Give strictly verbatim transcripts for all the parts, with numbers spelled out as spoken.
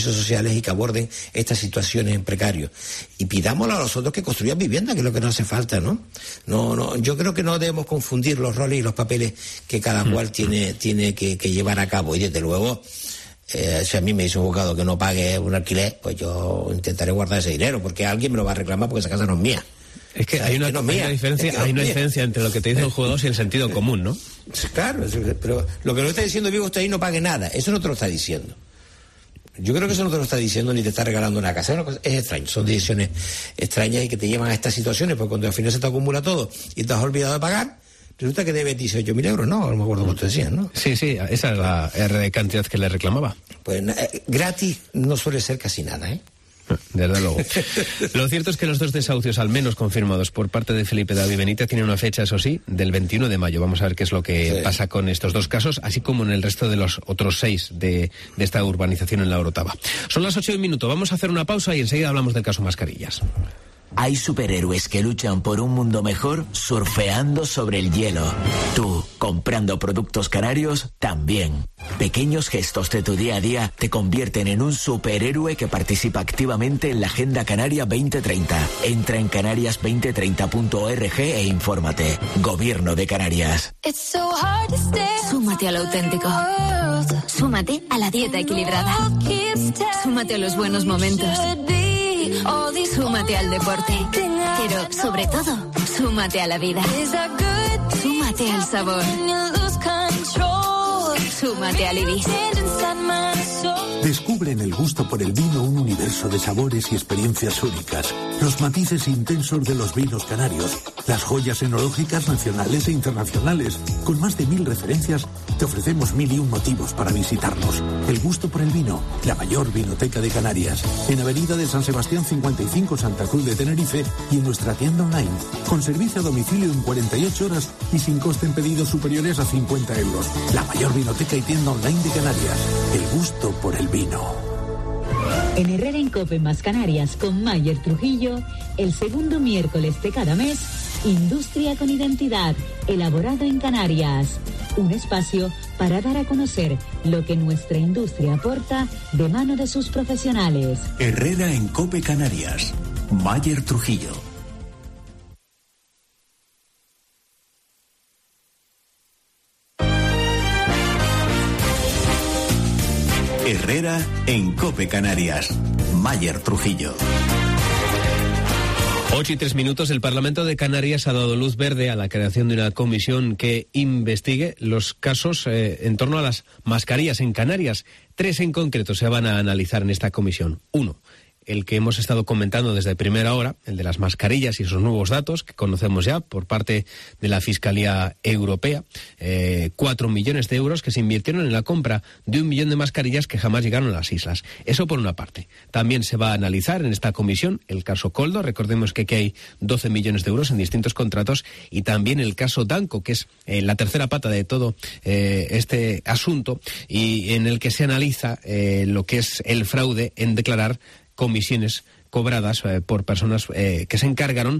servicios sociales y que aborden estas situaciones en precario. Y pidámosle a los otros que construyan vivienda, que es lo que nos hace falta, ¿no? No, no, yo creo que no debemos confundir los roles y los papeles que cada cual tiene, tiene que, que llevar a cabo. Y desde luego, eh, si a mí me dice un abogado que no pague un alquiler, pues yo intentaré guardar ese dinero, porque alguien me lo va a reclamar porque esa casa no es mía. Es que hay una, no hay una diferencia, es que no hay una diferencia entre lo que te dicen los juzgados y el sentido común, ¿no? Claro, pero lo que no está diciendo Vigo usted ahí no pague nada, eso no te lo está diciendo. Yo creo que eso no te lo está diciendo ni te está regalando una casa. Es, una cosa, es extraño, son decisiones extrañas y que te llevan a estas situaciones, porque cuando al final se te acumula todo y te has olvidado de pagar, resulta que debes dieciocho mil euros, ¿no? No me acuerdo cómo te decían, ¿no? Sí, sí, esa es la R cantidad que le reclamaba. Pues eh, gratis no suele ser casi nada, ¿eh? Desde luego. Lo cierto es que los dos desahucios, al menos confirmados por parte de Felipe David Benítez, tienen una fecha, eso sí, del veintiuno de mayo. Vamos a ver qué es lo que sí. pasa con estos dos casos, así como en el resto de los otros seis de, de esta urbanización en La Orotava. Son las ocho y un minuto. Vamos a hacer una pausa y enseguida hablamos del caso Mascarillas. Hay superhéroes que luchan por un mundo mejor surfeando sobre el hielo. Tú, comprando productos canarios, también. Pequeños gestos de tu día a día te convierten en un superhéroe que participa activamente en la Agenda Canaria veinte treinta. Entra en canarias veinte treinta punto org e infórmate. Gobierno de Canarias. Súmate a lo auténtico. Súmate a la dieta equilibrada. Súmate a los buenos momentos. Súmate al deporte, pero sobre todo, súmate a la vida. Súmate al sabor. Súmate al Ibis. Descubre en el gusto por el vino un universo de sabores y experiencias únicas. Los matices intensos de los vinos canarios, las joyas enológicas nacionales e internacionales. Con más de mil referencias, te ofrecemos mil y un motivos para visitarnos. El gusto por el vino, la mayor vinoteca de Canarias. En Avenida de San Sebastián cincuenta y cinco, Santa Cruz de Tenerife, y en nuestra tienda online. Con servicio a domicilio en cuarenta y ocho horas y sin coste en pedidos superiores a cincuenta euros. La mayor vinoteca y tienda online de Canarias. El gusto por el vino. En Herrera en Cope más Canarias con Mayer Trujillo, el segundo miércoles de cada mes, Industria con Identidad, elaborado en Canarias. Un espacio para dar a conocer lo que nuestra industria aporta de mano de sus profesionales. Herrera en Cope Canarias, Mayer Trujillo. Herrera en Cope Canarias, Mayer Trujillo. Ocho y tres minutos, el Parlamento de Canarias ha dado luz verde a la creación de una comisión que investigue los casos eh, en torno a las mascarillas en Canarias. Tres en concreto se van a analizar en esta comisión. Uno, el que hemos estado comentando desde primera hora, el de las mascarillas y esos nuevos datos que conocemos ya por parte de la Fiscalía Europea. Eh, cuatro millones de euros que se invirtieron en la compra de un millón de mascarillas que jamás llegaron a las islas. Eso por una parte. También se va a analizar en esta comisión el caso Koldo. Recordemos que aquí hay doce millones de euros en distintos contratos, y también el caso Danco, que es eh, la tercera pata de todo eh, este asunto, y en el que se analiza eh, lo que es el fraude en declarar comisiones cobradas eh, por personas eh, que se encargaron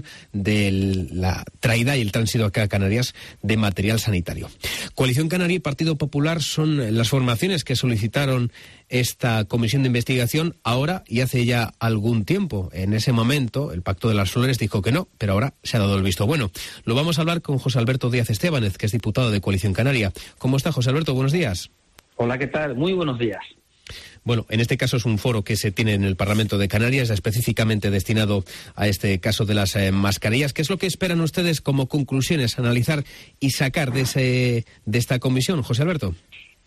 de la traída y el tránsito acá a Canarias de material sanitario. Coalición Canaria y Partido Popular son las formaciones que solicitaron esta comisión de investigación ahora y hace ya algún tiempo. En ese momento el Pacto de las Flores dijo que no, pero ahora se ha dado el visto bueno. Lo vamos a hablar con José Alberto Díaz Estébanez, que es diputado de Coalición Canaria. ¿Cómo está, José Alberto? Buenos días. Hola, ¿qué tal? Muy buenos días. Bueno, en este caso es un foro que se tiene en el Parlamento de Canarias, específicamente destinado a este caso de las eh, mascarillas. ¿Qué es lo que esperan ustedes como conclusiones, analizar y sacar de ese de esta comisión, José Alberto?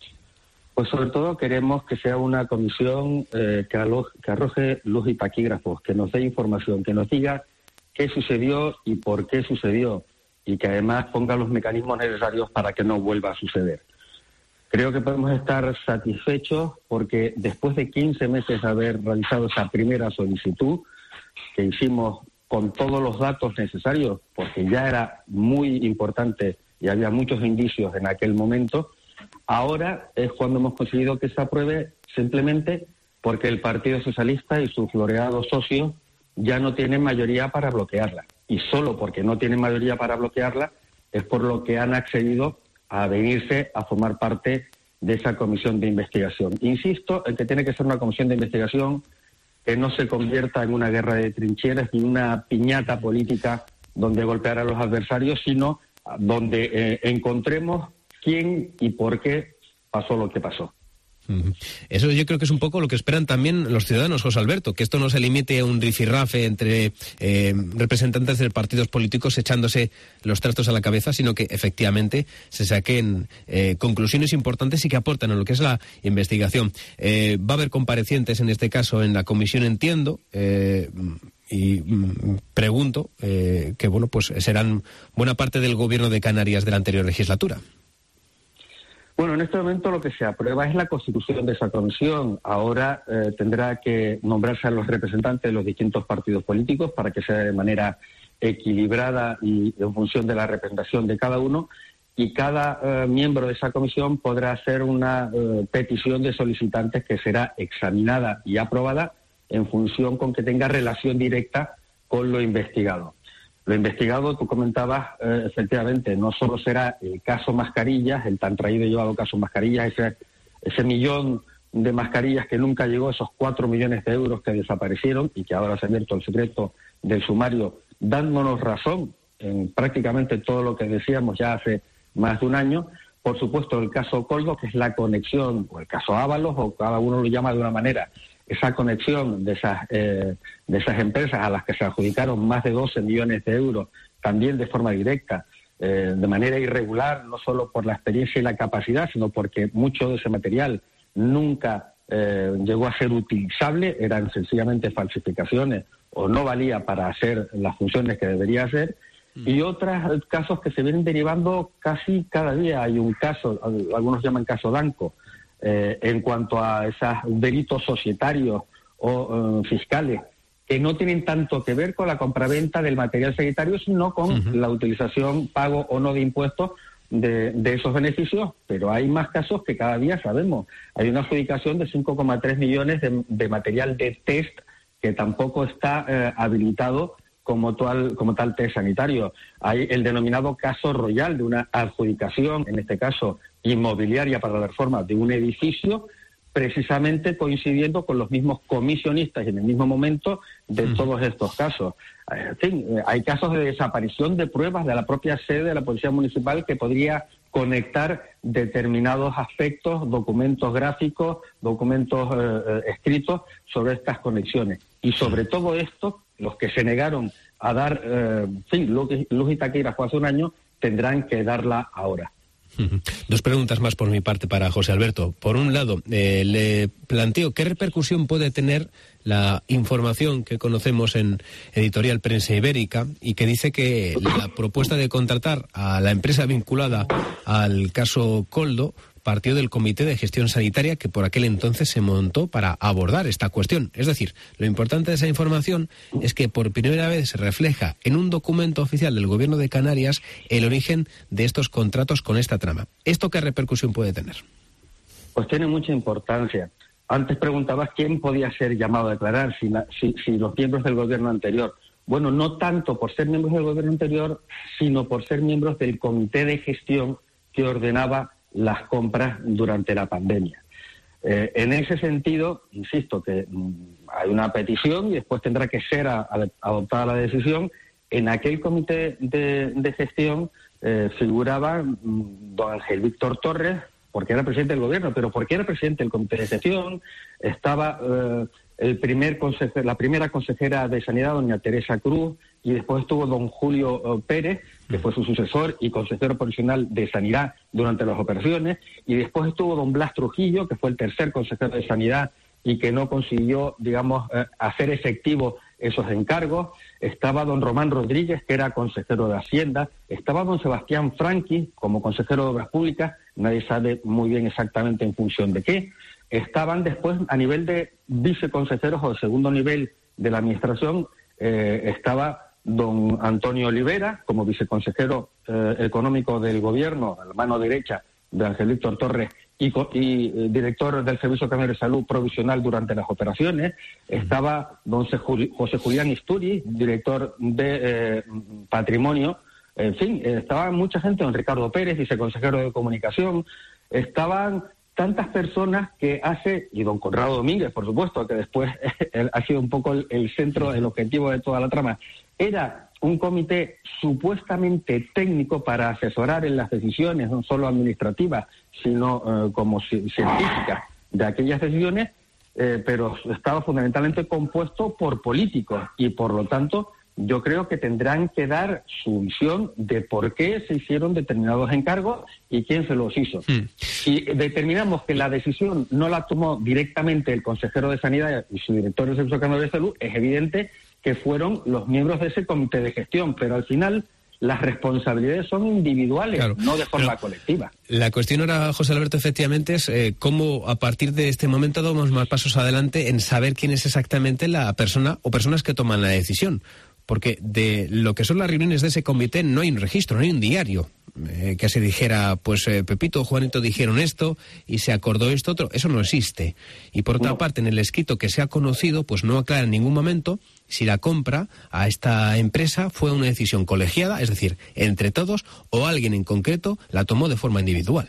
Pues sobre todo queremos que sea una comisión eh, que, alo- que arroje luz y taquígrafos, que nos dé información, que nos diga qué sucedió y por qué sucedió, y que además ponga los mecanismos necesarios para que no vuelva a suceder. Creo que podemos estar satisfechos porque después de quince meses de haber realizado esa primera solicitud, que hicimos con todos los datos necesarios, porque ya era muy importante y había muchos indicios en aquel momento, ahora es cuando hemos conseguido que se apruebe, simplemente porque el Partido Socialista y sus floreados socios ya no tienen mayoría para bloquearla. Y solo porque no tienen mayoría para bloquearla es por lo que han accedido a venirse a formar parte de esa comisión de investigación. Insisto en que tiene que ser una comisión de investigación que no se convierta en una guerra de trincheras ni una piñata política donde golpear a los adversarios, sino donde eh, encontremos quién y por qué pasó lo que pasó. Eso yo creo que es un poco lo que esperan también los ciudadanos, José Alberto, que esto no se limite a un rifirrafe entre eh, representantes de partidos políticos echándose los trastos a la cabeza, sino que efectivamente se saquen eh, conclusiones importantes y que aporten a lo que es la investigación. Eh, va a haber comparecientes en este caso en la comisión, entiendo, eh, y mm, pregunto eh, que bueno, pues serán buena parte del gobierno de Canarias de la anterior legislatura. Bueno, en este momento lo que se aprueba es la constitución de esa comisión. Ahora eh, tendrá que nombrarse a los representantes de los distintos partidos políticos para que sea de manera equilibrada y en función de la representación de cada uno, y cada eh, miembro de esa comisión podrá hacer una eh, petición de solicitantes que será examinada y aprobada en función con que tenga relación directa con lo investigado. Lo investigado, tú comentabas, eh, efectivamente, no solo será el caso mascarillas, el tan traído y llevado caso mascarillas, ese, ese millón de mascarillas que nunca llegó, esos cuatro millones de euros que desaparecieron y que ahora se ha abierto el secreto del sumario, dándonos razón en prácticamente todo lo que decíamos ya hace más de un año. Por supuesto, el caso Coldo, que es la conexión, o el caso Ábalos, o cada uno lo llama de una manera, esa conexión de esas eh, de esas empresas a las que se adjudicaron más de doce millones de euros, también de forma directa, eh, de manera irregular, no solo por la experiencia y la capacidad, sino porque mucho de ese material nunca eh, llegó a ser utilizable, eran sencillamente falsificaciones o no valía para hacer las funciones que debería hacer, y otros casos que se vienen derivando casi cada día. Hay un caso, algunos llaman caso Danco, Eh, en cuanto a esos delitos societarios o eh, fiscales que no tienen tanto que ver con la compraventa del material sanitario, sino con uh-huh. la utilización, pago o no de impuestos de, de esos beneficios. Pero hay más casos que cada día sabemos. Hay una adjudicación de cinco coma tres millones de, de material de test que tampoco está eh, habilitado como tal, como tal test sanitario. Hay el denominado caso Royal, de una adjudicación, en este caso inmobiliaria para la reforma de un edificio, precisamente coincidiendo con los mismos comisionistas y en el mismo momento de mm. todos estos casos. En fin, hay casos de desaparición de pruebas de la propia sede de la Policía Municipal que podría conectar determinados aspectos, documentos gráficos, documentos eh, escritos sobre estas conexiones. Y sobre todo esto, los que se negaron a dar eh, sí, luz, luz y taquígrafo hace un año, tendrán que darla ahora. Dos preguntas más por mi parte para José Alberto. Por un lado, eh, le planteo qué repercusión puede tener la información que conocemos en Editorial Prensa Ibérica y que dice que la propuesta de contratar a la empresa vinculada al caso Coldo partió del Comité de Gestión Sanitaria que por aquel entonces se montó para abordar esta cuestión. Es decir, lo importante de esa información es que por primera vez se refleja en un documento oficial del Gobierno de Canarias el origen de estos contratos con esta trama. ¿Esto qué repercusión puede tener? Pues tiene mucha importancia. Antes preguntabas quién podía ser llamado a declarar, si, la, si, si los miembros del Gobierno anterior. Bueno, no tanto por ser miembros del Gobierno anterior, sino por ser miembros del Comité de Gestión que ordenaba las compras durante la pandemia. Eh, en ese sentido, insisto que mm, hay una petición y después tendrá que ser a, a, adoptada la decisión. En aquel comité de, de gestión eh, figuraba mm, don Ángel Víctor Torres, porque era presidente del gobierno, pero porque era presidente del comité de gestión, estaba eh, el primer consejero, la primera consejera de Sanidad, doña Teresa Cruz, y después estuvo don Julio Pérez, que fue su sucesor y consejero provisional de Sanidad durante las operaciones, y después estuvo don Blas Trujillo, que fue el tercer consejero de Sanidad y que no consiguió, digamos, eh, hacer efectivo esos encargos. Estaba don Román Rodríguez, que era consejero de Hacienda. Estaba don Sebastián Franqui, como consejero de Obras Públicas, nadie sabe muy bien exactamente en función de qué. Estaban después, a nivel de viceconsejeros o de segundo nivel de la Administración, eh, estaba don Antonio Olivera, como viceconsejero eh, económico del Gobierno, a la mano derecha de Ángel Víctor Torres, y, y eh, director del Servicio Canario de Salud provisional durante las operaciones. Estaba don José Julián Isturi, director de eh, Patrimonio. En fin, estaba mucha gente, don Ricardo Pérez, viceconsejero de Comunicación. Estaban tantas personas que hace, y don Conrado Domínguez, por supuesto, que después ha sido un poco el, el centro, el objetivo de toda la trama, era un comité supuestamente técnico para asesorar en las decisiones, no solo administrativas, sino eh, como ci- científicas de aquellas decisiones, eh, pero estaba fundamentalmente compuesto por políticos y, por lo tanto, yo creo que tendrán que dar su visión de por qué se hicieron determinados encargos y quién se los hizo. Mm. Si determinamos que la decisión no la tomó directamente el consejero de Sanidad y su director del Servicio Canario de Salud, es evidente que fueron los miembros de ese comité de gestión, pero al final las responsabilidades son individuales, claro, no de forma colectiva. La cuestión ahora, José Alberto, efectivamente es eh, cómo a partir de este momento damos más pasos adelante en saber quién es exactamente la persona o personas que toman la decisión. Porque de lo que son las reuniones de ese comité no hay un registro, no hay un diario eh, que se dijera, pues eh, Pepito o Juanito dijeron esto y se acordó esto otro. Eso no existe. Y por otra no. parte, en el escrito que se ha conocido, pues no aclara en ningún momento si la compra a esta empresa fue una decisión colegiada, es decir, entre todos, o alguien en concreto la tomó de forma individual.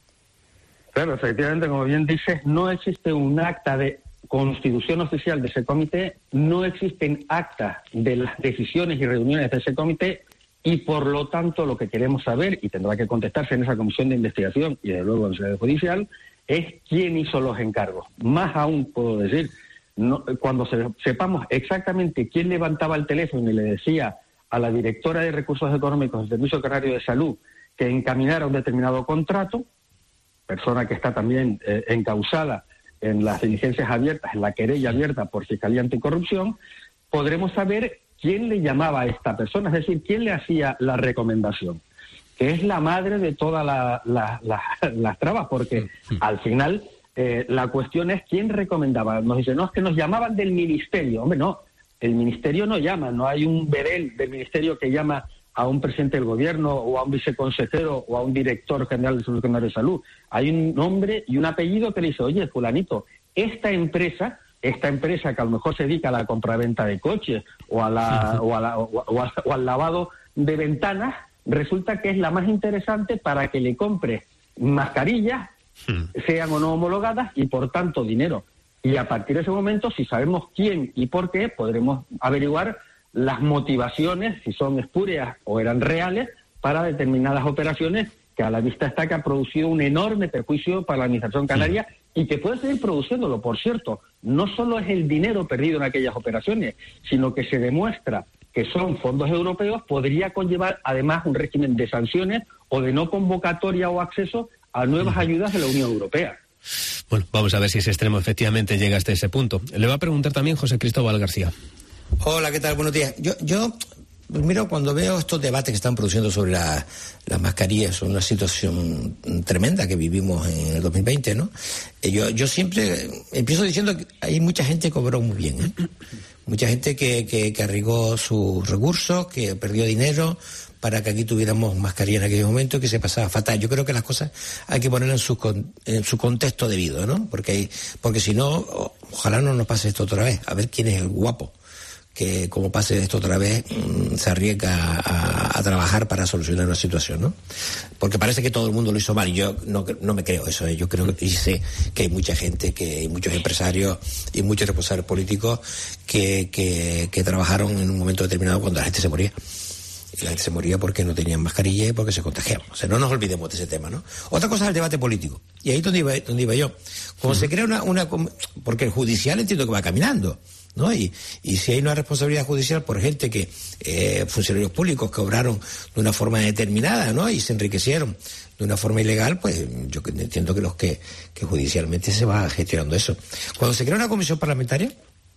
Claro, efectivamente, como bien dices, no existe un acta de constitución oficial de ese comité, no existen actas de las decisiones y reuniones de ese comité y, por lo tanto, lo que queremos saber, y tendrá que contestarse en esa comisión de investigación y, desde luego, en sede judicial, es quién hizo los encargos. Más aún, puedo decir, no, cuando se, sepamos exactamente quién levantaba el teléfono y le decía a la directora de Recursos Económicos del Servicio Canario de Salud que encaminara un determinado contrato, persona que está también eh, encausada en las diligencias abiertas, en la querella abierta por Fiscalía Anticorrupción, podremos saber quién le llamaba a esta persona, es decir, quién le hacía la recomendación, que es la madre de todas la, la, la, las trabas, porque al final eh, la cuestión es quién recomendaba. Nos dicen, no, es que nos llamaban del ministerio. Hombre, no, el ministerio no llama, no hay un bedel del ministerio que llama a un presidente del gobierno o a un viceconsejero o a un director general del Servicio Canario de Salud. Hay un nombre y un apellido que le dice, oye, fulanito, esta empresa, esta empresa que a lo mejor se dedica a la compraventa de coches o, a la, o, a la, o, o, a, o al lavado de ventanas, resulta que es la más interesante para que le compre mascarillas, sean o no homologadas, y por tanto dinero. Y a partir de ese momento, si sabemos quién y por qué, podremos averiguar las motivaciones, si son espurias o eran reales, para determinadas operaciones que a la vista está que ha producido un enorme perjuicio para la Administración canaria y que puede seguir produciéndolo, por cierto. No solo es el dinero perdido en aquellas operaciones, sino que se demuestra que son fondos europeos, podría conllevar además un régimen de sanciones o de no convocatoria o acceso a nuevas ayudas de la Unión Europea. Bueno, vamos a ver si ese extremo efectivamente llega hasta ese punto. Le va a preguntar también José Cristóbal García. Hola, ¿qué tal? Buenos días. Yo, yo primero, cuando veo estos debates que están produciendo sobre la, las mascarillas, una situación tremenda que vivimos en el dos mil veinte, ¿no? Yo, yo siempre empiezo diciendo que hay mucha gente que cobró muy bien, ¿eh? Mucha gente que, que, que arriesgó sus recursos, que perdió dinero para que aquí tuviéramos mascarilla en aquel momento, que se pasaba fatal. Yo creo que las cosas hay que ponerlas en su, en su contexto debido, ¿no? Porque, hay, porque si no, ojalá no nos pase esto otra vez. A ver quién es el guapo que, como pase esto otra vez, mmm, se arriesga a, a trabajar para solucionar una situación, ¿no? Porque parece que todo el mundo lo hizo mal y yo no, no me creo eso, ¿eh? Yo creo que y sé que hay mucha gente, que hay muchos empresarios y muchos responsables políticos que, que, que trabajaron en un momento determinado cuando la gente se moría. Y la gente se moría porque no tenían mascarilla y porque se contagiaban. O sea, no nos olvidemos de ese tema, ¿no? Otra cosa es el debate político. Y ahí es donde iba, donde iba yo. Como sí. se crea una, una... Porque el judicial entiendo que va caminando, ¿no? Y, y si hay una responsabilidad judicial por gente que... Eh, funcionarios públicos que obraron de una forma determinada, ¿no? Y se enriquecieron de una forma ilegal, pues yo entiendo que los que, que judicialmente se va gestionando eso. Cuando se crea una comisión parlamentaria...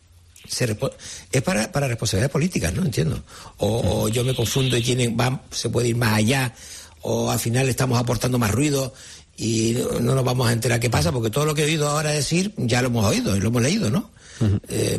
Se repo- es para, para responsabilidades políticas, ¿no? Entiendo. O, o yo me confundo y tienen, va, se puede ir más allá, o al final estamos aportando más ruido y no, no nos vamos a enterar qué pasa, porque todo lo que he oído ahora decir ya lo hemos oído y lo hemos leído, ¿no? Uh-huh. Eh,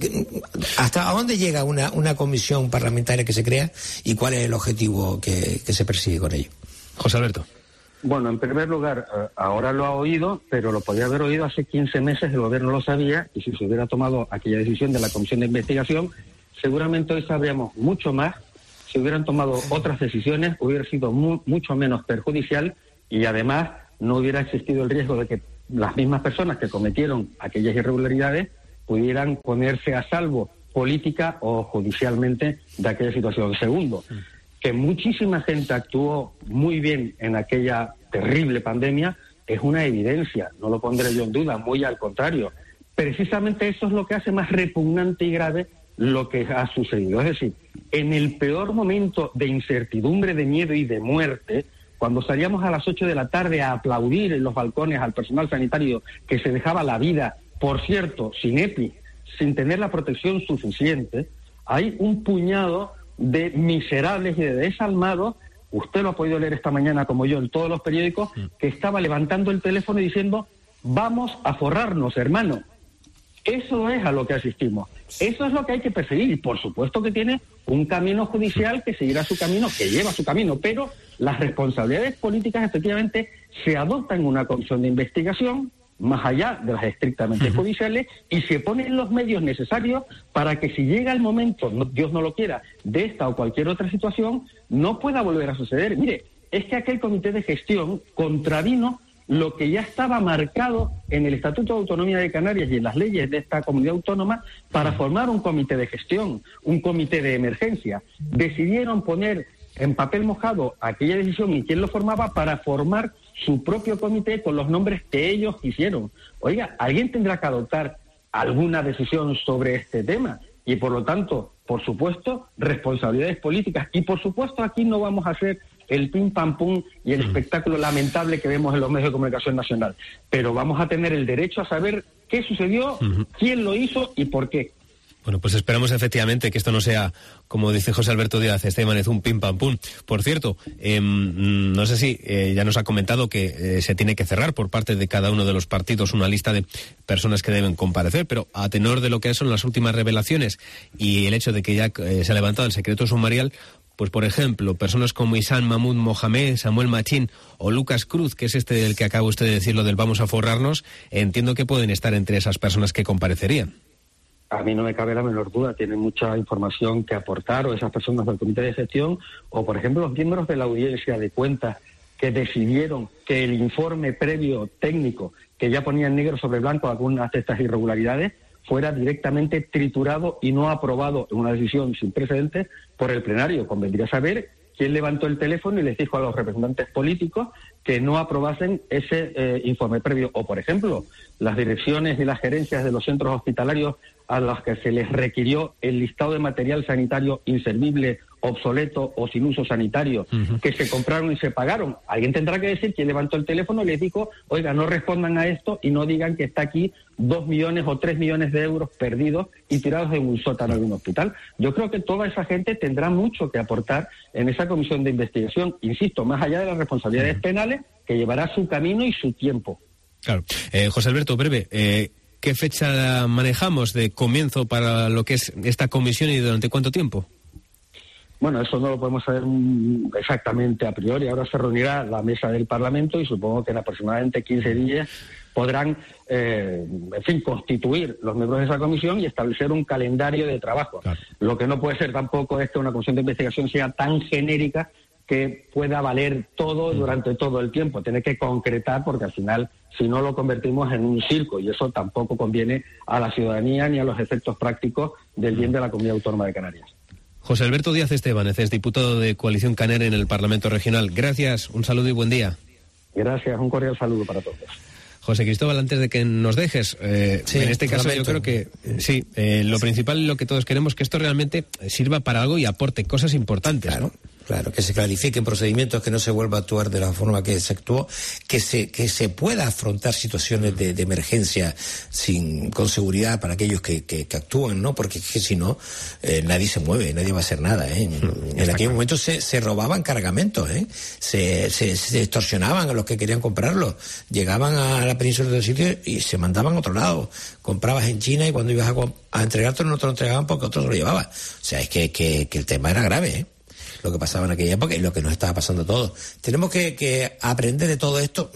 ¿Hasta dónde llega una, una comisión parlamentaria que se crea y cuál es el objetivo que, que se persigue con ello? José Alberto. Bueno, en primer lugar, ahora lo ha oído, pero lo podía haber oído hace quince meses, el gobierno lo sabía, y si se hubiera tomado aquella decisión de la Comisión de Investigación, seguramente hoy sabríamos mucho más, si hubieran tomado otras decisiones, hubiera sido mu- mucho menos perjudicial y además no hubiera existido el riesgo de que las mismas personas que cometieron aquellas irregularidades pudieran ponerse a salvo política o judicialmente de aquella situación. Segundo, que muchísima gente actuó muy bien en aquella terrible pandemia es una evidencia, no lo pondré yo en duda, muy al contrario. Precisamente eso es lo que hace más repugnante y grave lo que ha sucedido. Es decir, en el peor momento de incertidumbre, de miedo y de muerte, cuando salíamos a las ocho de la tarde a aplaudir en los balcones al personal sanitario que se dejaba la vida, por cierto, sin EPI, sin tener la protección suficiente, hay un puñado de miserables y de desalmados, usted lo ha podido leer esta mañana como yo en todos los periódicos, que estaba levantando el teléfono y diciendo, vamos a forrarnos, hermano. Eso es a lo que asistimos. Eso es lo que hay que perseguir. Y por supuesto que tiene un camino judicial que seguirá su camino, que lleva su camino, pero las responsabilidades políticas efectivamente se adoptan en una comisión de investigación, más allá de las estrictamente judiciales, y se ponen los medios necesarios para que si llega el momento, no, Dios no lo quiera, de esta o cualquier otra situación, no pueda volver a suceder. Mire, es que aquel comité de gestión contravino lo que ya estaba marcado en el Estatuto de Autonomía de Canarias y en las leyes de esta comunidad autónoma para formar un comité de gestión, un comité de emergencia. Decidieron poner en papel mojado aquella decisión y quién lo formaba para formar su propio comité con los nombres que ellos quisieron. Oiga, alguien tendrá que adoptar alguna decisión sobre este tema y, por lo tanto, por supuesto, responsabilidades políticas. Y, por supuesto, aquí no vamos a hacer el pim pam pum y el espectáculo lamentable que vemos en los medios de comunicación nacional. Pero vamos a tener el derecho a saber qué sucedió, uh-huh. quién lo hizo y por qué. Bueno, pues esperamos efectivamente que esto no sea, como dice José Alberto Díaz Estebanez, un pim pam pum. Por cierto, eh, no sé si eh, ya nos ha comentado que eh, se tiene que cerrar por parte de cada uno de los partidos una lista de personas que deben comparecer, pero a tenor de lo que son las últimas revelaciones y el hecho de que ya eh, se ha levantado el secreto sumarial, pues por ejemplo, personas como Isán Mahmoud Mohamed, Samuel Machín o Lucas Cruz, que es este del que acaba usted de decir lo del vamos a forrarnos, entiendo que pueden estar entre esas personas que comparecerían. A mí no me cabe la menor duda, tienen mucha información que aportar, o esas personas del comité de gestión, o por ejemplo los miembros de la audiencia de cuentas que decidieron que el informe previo técnico, que ya ponía en negro sobre blanco algunas de estas irregularidades, fuera directamente triturado y no aprobado en una decisión sin precedentes por el plenario. Convendría saber quién levantó el teléfono y les dijo a los representantes políticos que no aprobasen ese eh, informe previo. O, por ejemplo, las direcciones y las gerencias de los centros hospitalarios a las que se les requirió el listado de material sanitario inservible, obsoleto o sin uso sanitario, uh-huh. que se compraron y se pagaron. Alguien tendrá que decir quién levantó el teléfono y les dijo, oiga, no respondan a esto y no digan que está aquí dos millones o tres millones de euros perdidos y tirados en un sótano de un hospital. Yo creo que toda esa gente tendrá mucho que aportar en esa comisión de investigación, insisto, más allá de las responsabilidades uh-huh. penales, que llevará su camino y su tiempo. Claro. Eh, José Alberto, breve, eh, ¿qué fecha manejamos de comienzo para lo que es esta comisión y durante cuánto tiempo? Bueno, eso no lo podemos saber exactamente a priori. Ahora se reunirá la mesa del Parlamento y supongo que en aproximadamente quince días podrán, eh, en fin, constituir los miembros de esa comisión y establecer un calendario de trabajo. Claro. Lo que no puede ser tampoco es que una comisión de investigación sea tan genérica que pueda valer todo durante todo el tiempo. Tiene que concretar, porque al final, si no, lo convertimos en un circo, y eso tampoco conviene a la ciudadanía ni a los efectos prácticos del bien de la Comunidad Autónoma de Canarias. José Alberto Díaz Estebanez es diputado de Coalición Canaria en el Parlamento Regional. Gracias, un saludo y buen día. Gracias, un cordial saludo para todos. José Cristóbal, antes de que nos dejes, eh, sí, en este caso yo creo que eh, sí, eh, lo principal y lo que todos queremos es que esto realmente sirva para algo y aporte cosas importantes, claro. ¿no? Claro, que se clarifiquen procedimientos, que no se vuelva a actuar de la forma que se actuó, que se que se pueda afrontar situaciones de, de emergencia sin con seguridad para aquellos que, que, que actúan, ¿no? Porque es que si no, eh, nadie se mueve, nadie va a hacer nada, ¿eh? En, en aquellos momentos se, se robaban cargamentos, ¿eh? Se, se, se extorsionaban a los que querían comprarlos. Llegaban a la península de sitio y se mandaban a otro lado. Comprabas en China y cuando ibas a, a entregártelo no te lo entregaban porque otros lo llevaban. O sea, es que, que, que el tema era grave, ¿eh? Lo que pasaba en aquella época y lo que nos estaba pasando a todos. Tenemos que, que aprender de todo esto.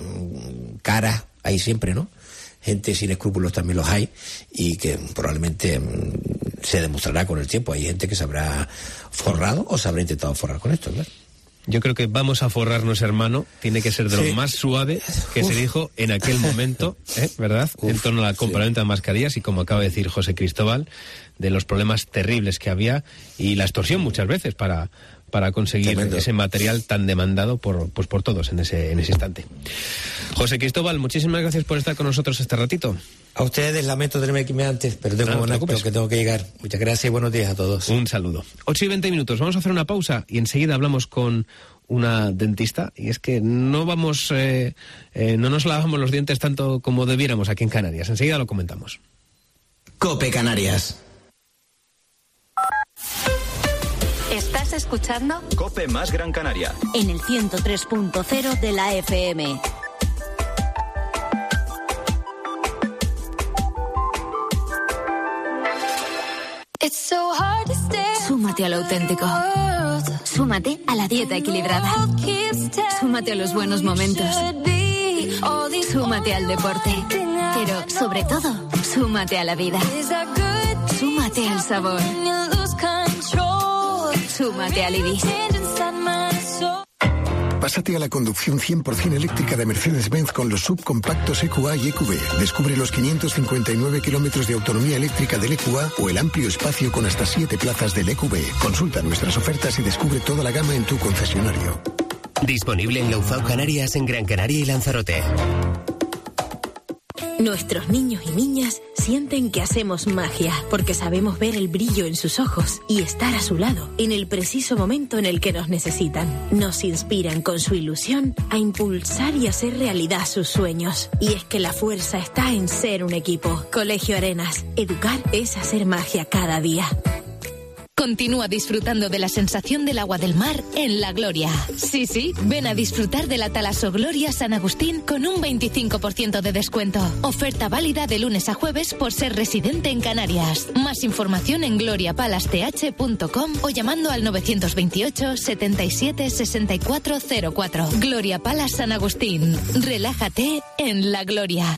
Caras hay siempre, ¿no? Gente sin escrúpulos también los hay y que probablemente mmm, se demostrará con el tiempo. Hay gente que se habrá forrado o se habrá intentado forrar con esto, ¿verdad? Yo creo que vamos a forrarnos, hermano. Tiene que ser de lo sí. más suave que Uf. se dijo en aquel momento, ¿eh? ¿verdad? Uf, en torno a la compraventa sí. de mascarillas y, como acaba de decir José Cristóbal, de los problemas terribles que había y la extorsión muchas veces para, para conseguir Tremendo. ese material tan demandado por, pues por todos en ese, en ese instante. José Cristóbal, muchísimas gracias por estar con nosotros este ratito. A ustedes, lamento tenerme que irme antes, pero tengo no, un acto que tengo que llegar. Muchas gracias y buenos días a todos. Un saludo. ocho y veinte minutos, vamos a hacer una pausa y enseguida hablamos con una dentista. Y es que no vamos, eh, eh, no nos lavamos los dientes tanto como debiéramos aquí en Canarias. Enseguida lo comentamos. COPE Canarias. ¿Estás escuchando? COPE más Gran Canaria. En el ciento tres punto cero de la F M. Súmate a lo auténtico. Súmate a la dieta equilibrada. Súmate a los buenos momentos. Súmate al deporte. Pero, sobre todo, súmate a la vida. Súmate al sabor. Súmate al Ibis. Pásate a la conducción cien por ciento eléctrica de Mercedes-Benz con los subcompactos E Q A y E Q B. Descubre los quinientos cincuenta y nueve kilómetros de autonomía eléctrica del E Q A o el amplio espacio con hasta siete plazas del E Q B. Consulta nuestras ofertas y descubre toda la gama en tu concesionario. Disponible en Loufau Canarias, en Gran Canaria y Lanzarote. Nuestros niños y niñas sienten que hacemos magia, porque sabemos ver el brillo en sus ojos y estar a su lado en el preciso momento en el que nos necesitan. Nos inspiran con su ilusión a impulsar y hacer realidad sus sueños. Y es que la fuerza está en ser un equipo. Colegio Arenas. Educar es hacer magia cada día. Continúa disfrutando de la sensación del agua del mar en La Gloria. Sí, sí, ven a disfrutar de la Talaso Gloria San Agustín con un veinticinco por ciento de descuento. Oferta válida de lunes a jueves por ser residente en Canarias. Más información en gloria palace t h punto com o llamando al novecientos veintiocho, setenta y siete, sesenta y cuatro cero cuatro. Gloria Palace San Agustín. Relájate en La Gloria.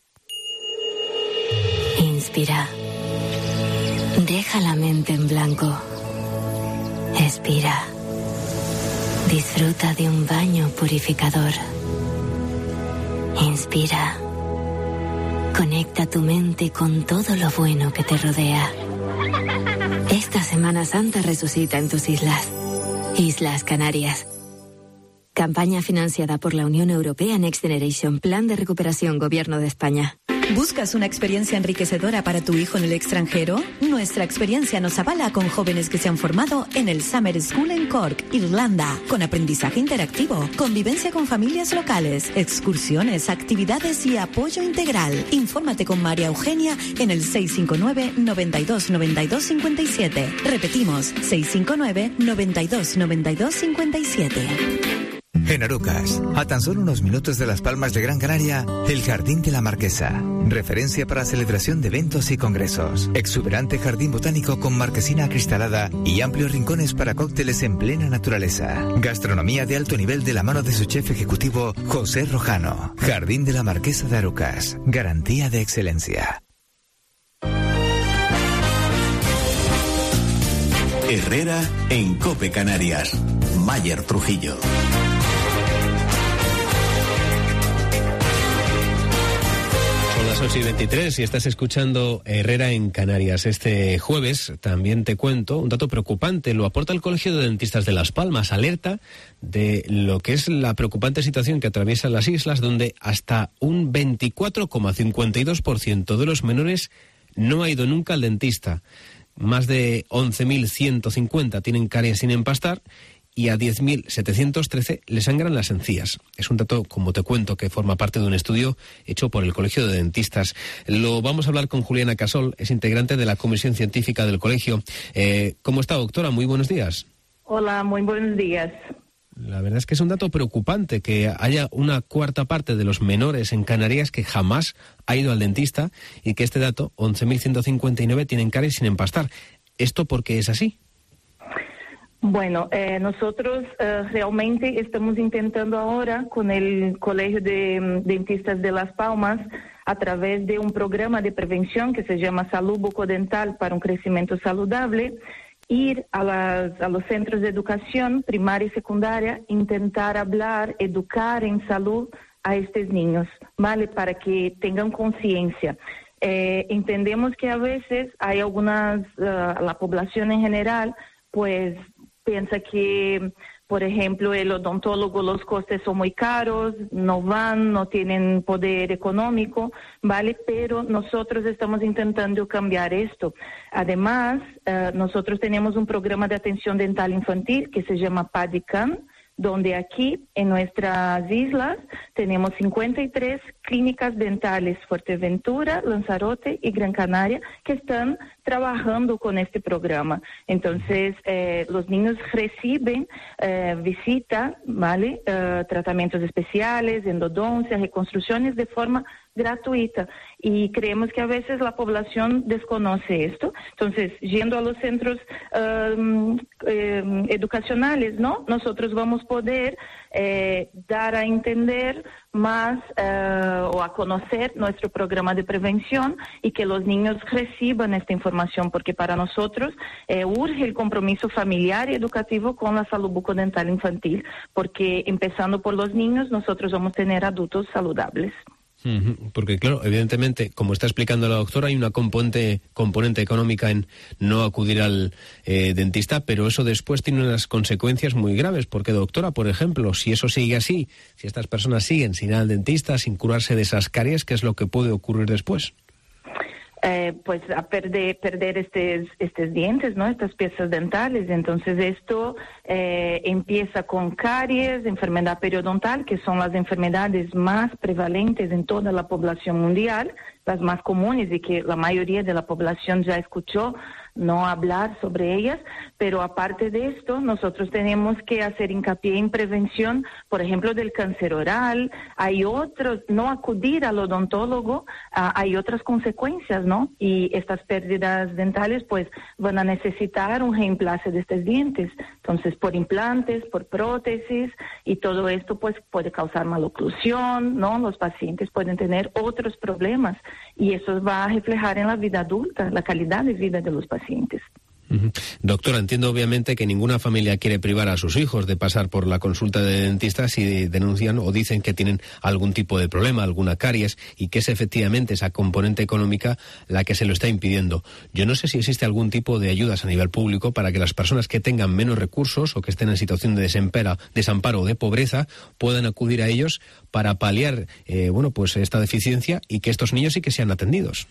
Inspira. Deja la mente en blanco. Expira. Disfruta de un baño purificador. Inspira. Conecta tu mente con todo lo bueno que te rodea. Esta Semana Santa resucita en tus islas. Islas Canarias. Campaña financiada por la Unión Europea Next Generation, Plan de Recuperación Gobierno de España. ¿Buscas una experiencia enriquecedora para tu hijo en el extranjero? Nuestra experiencia nos avala con jóvenes que se han formado en el Summer School en Cork, Irlanda, con aprendizaje interactivo, convivencia con familias locales, excursiones, actividades y apoyo integral. Infórmate con María Eugenia en el seis cinco nueve, noventa y dos, noventa y dos, cincuenta y siete. Repetimos, seis cinco nueve, noventa y dos, noventa y dos, cincuenta y siete. En Arucas, a tan solo unos minutos de Las Palmas de Gran Canaria, el Jardín de la Marquesa. Referencia para celebración de eventos y congresos. Exuberante jardín botánico con marquesina acristalada y amplios rincones para cócteles en plena naturaleza. Gastronomía de alto nivel de la mano de su chef ejecutivo, José Rojano. Jardín de la Marquesa de Arucas. Garantía de excelencia. Herrera en COPE Canarias. Mayer Trujillo. Son las ocho y veintitrés y estás escuchando Herrera en Canarias. Este jueves también te cuento un dato preocupante. Lo aporta el Colegio de Dentistas de Las Palmas. Alerta de lo que es la preocupante situación que atraviesan las islas, donde hasta un veinticuatro coma cincuenta y dos por ciento de los menores no ha ido nunca al dentista. Más de once mil ciento cincuenta tienen caries sin empastar y a diez mil setecientos trece le sangran las encías. Es un dato, como te cuento, que forma parte de un estudio hecho por el Colegio de Dentistas. Lo vamos a hablar con Juliana Casol, es integrante de la Comisión Científica del Colegio. Eh, ¿Cómo está, doctora? Muy buenos días. Hola, muy buenos días. La verdad es que es un dato preocupante que haya una cuarta parte de los menores en Canarias que jamás ha ido al dentista y que este dato, once mil ciento cincuenta y nueve, tienen caries sin empastar. ¿Esto por qué es así? Bueno, eh, nosotros eh, realmente estamos intentando ahora con el Colegio de um, Dentistas de Las Palmas, a través de un programa de prevención que se llama Salud Bucodental para un Crecimiento Saludable, ir a, las, a los centros de educación primaria y secundaria, intentar hablar, educar en salud a estos niños, ¿vale? Para que tengan conciencia. Eh, entendemos que a veces hay algunas, uh, la población en general, pues piensa que, por ejemplo, el odontólogo, los costes son muy caros, no van, no tienen poder económico, ¿vale? Pero nosotros estamos intentando cambiar esto. Además, uh, nosotros tenemos un programa de atención dental infantil que se llama PADICAN, donde aquí en nuestras islas tenemos cincuenta y tres clínicas dentales, Fuerteventura, Lanzarote y Gran Canaria, que están trabajando con este programa. Entonces, eh, los niños reciben eh, visita, ¿vale? Eh, tratamientos especiales, endodoncia, reconstrucciones de forma gratuita, y creemos que a veces la población desconoce esto. Entonces, yendo a los centros um, eh, educacionales, ¿no? Nosotros vamos a poder eh, dar a entender más eh, o a conocer nuestro programa de prevención y que los niños reciban esta información, porque para nosotros eh, urge el compromiso familiar y educativo con la salud bucodental infantil, porque empezando por los niños, nosotros vamos a tener adultos saludables. Porque claro, evidentemente, como está explicando la doctora, hay una componente componente económica en no acudir al eh, dentista, pero eso después tiene unas consecuencias muy graves, porque doctora, por ejemplo, si eso sigue así, si estas personas siguen sin ir al dentista, sin curarse de esas caries, ¿qué es lo que puede ocurrir después? Eh, pues a perder perder estos, estos dientes, ¿no? Estas piezas dentales. Entonces esto eh, empieza con caries, enfermedad periodontal, que son las enfermedades más prevalentes en toda la población mundial, las más comunes y que la mayoría de la población ya escuchó no hablar sobre ellas, pero aparte de esto, nosotros tenemos que hacer hincapié en prevención, por ejemplo, del cáncer oral. Hay otros, no acudir al odontólogo, uh, hay otras consecuencias, ¿no? Y estas pérdidas dentales, pues, van a necesitar un reemplazo de estos dientes. Entonces, por implantes, por prótesis, y todo esto, pues, puede causar maloclusión, ¿no? Los pacientes pueden tener otros problemas, y eso va a reflejar en la vida adulta, la calidad de vida de los pacientes. Uh-huh. Doctora, entiendo obviamente que ninguna familia quiere privar a sus hijos de pasar por la consulta de dentista si denuncian o dicen que tienen algún tipo de problema, alguna caries, y que es efectivamente esa componente económica la que se lo está impidiendo. Yo no sé si existe algún tipo de ayudas a nivel público para que las personas que tengan menos recursos o que estén en situación de desempera, desamparo o de pobreza puedan acudir a ellos para paliar eh, bueno, pues esta deficiencia y que estos niños sí que sean atendidos.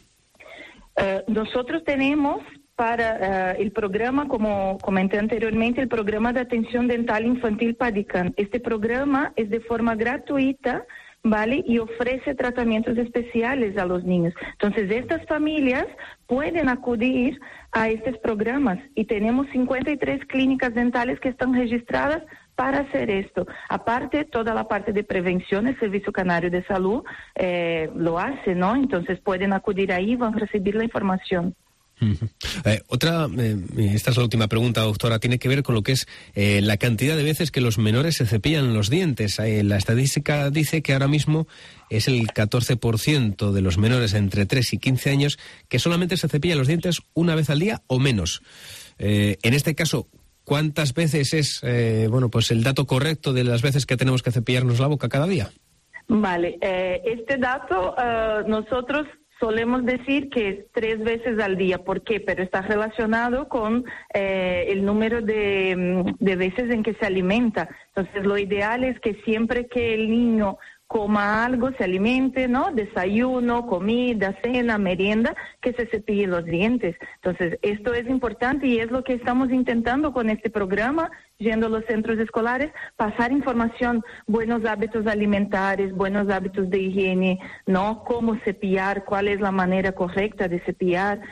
Uh, nosotros tenemos para uh, el programa, como comenté anteriormente, el programa de atención dental infantil PADICAN. Este programa es de forma gratuita, ¿vale? Y ofrece tratamientos especiales a los niños. Entonces, estas familias pueden acudir a estos programas y tenemos cincuenta y tres clínicas dentales que están registradas para hacer esto. Aparte, toda la parte de prevención, el Servicio Canario de Salud eh, lo hace, ¿no? Entonces, pueden acudir ahí y van a recibir la información. Uh-huh. Eh, otra, eh, esta es la última pregunta, doctora, tiene que ver con lo que es eh, la cantidad de veces que los menores se cepillan los dientes. Eh, la estadística dice que ahora mismo es el catorce por ciento de los menores entre tres y quince años que solamente se cepillan los dientes una vez al día o menos. Eh, en este caso, ¿cuántas veces es eh, bueno, pues el dato correcto de las veces que tenemos que cepillarnos la boca cada día? Vale, eh, este dato uh, nosotros solemos decir que es tres veces al día. ¿Por qué? Pero está relacionado con eh, el número de, de veces en que se alimenta. Entonces, lo ideal es que siempre que el niño coma algo, se alimente, ¿no? Desayuno, comida, cena, merienda, que se cepille los dientes. Entonces, esto es importante y es lo que estamos intentando con este programa, yendo a los centros escolares, pasar información, buenos hábitos alimentares, buenos hábitos de higiene, ¿no? Cómo cepillar, cuál es la manera correcta de cepillar.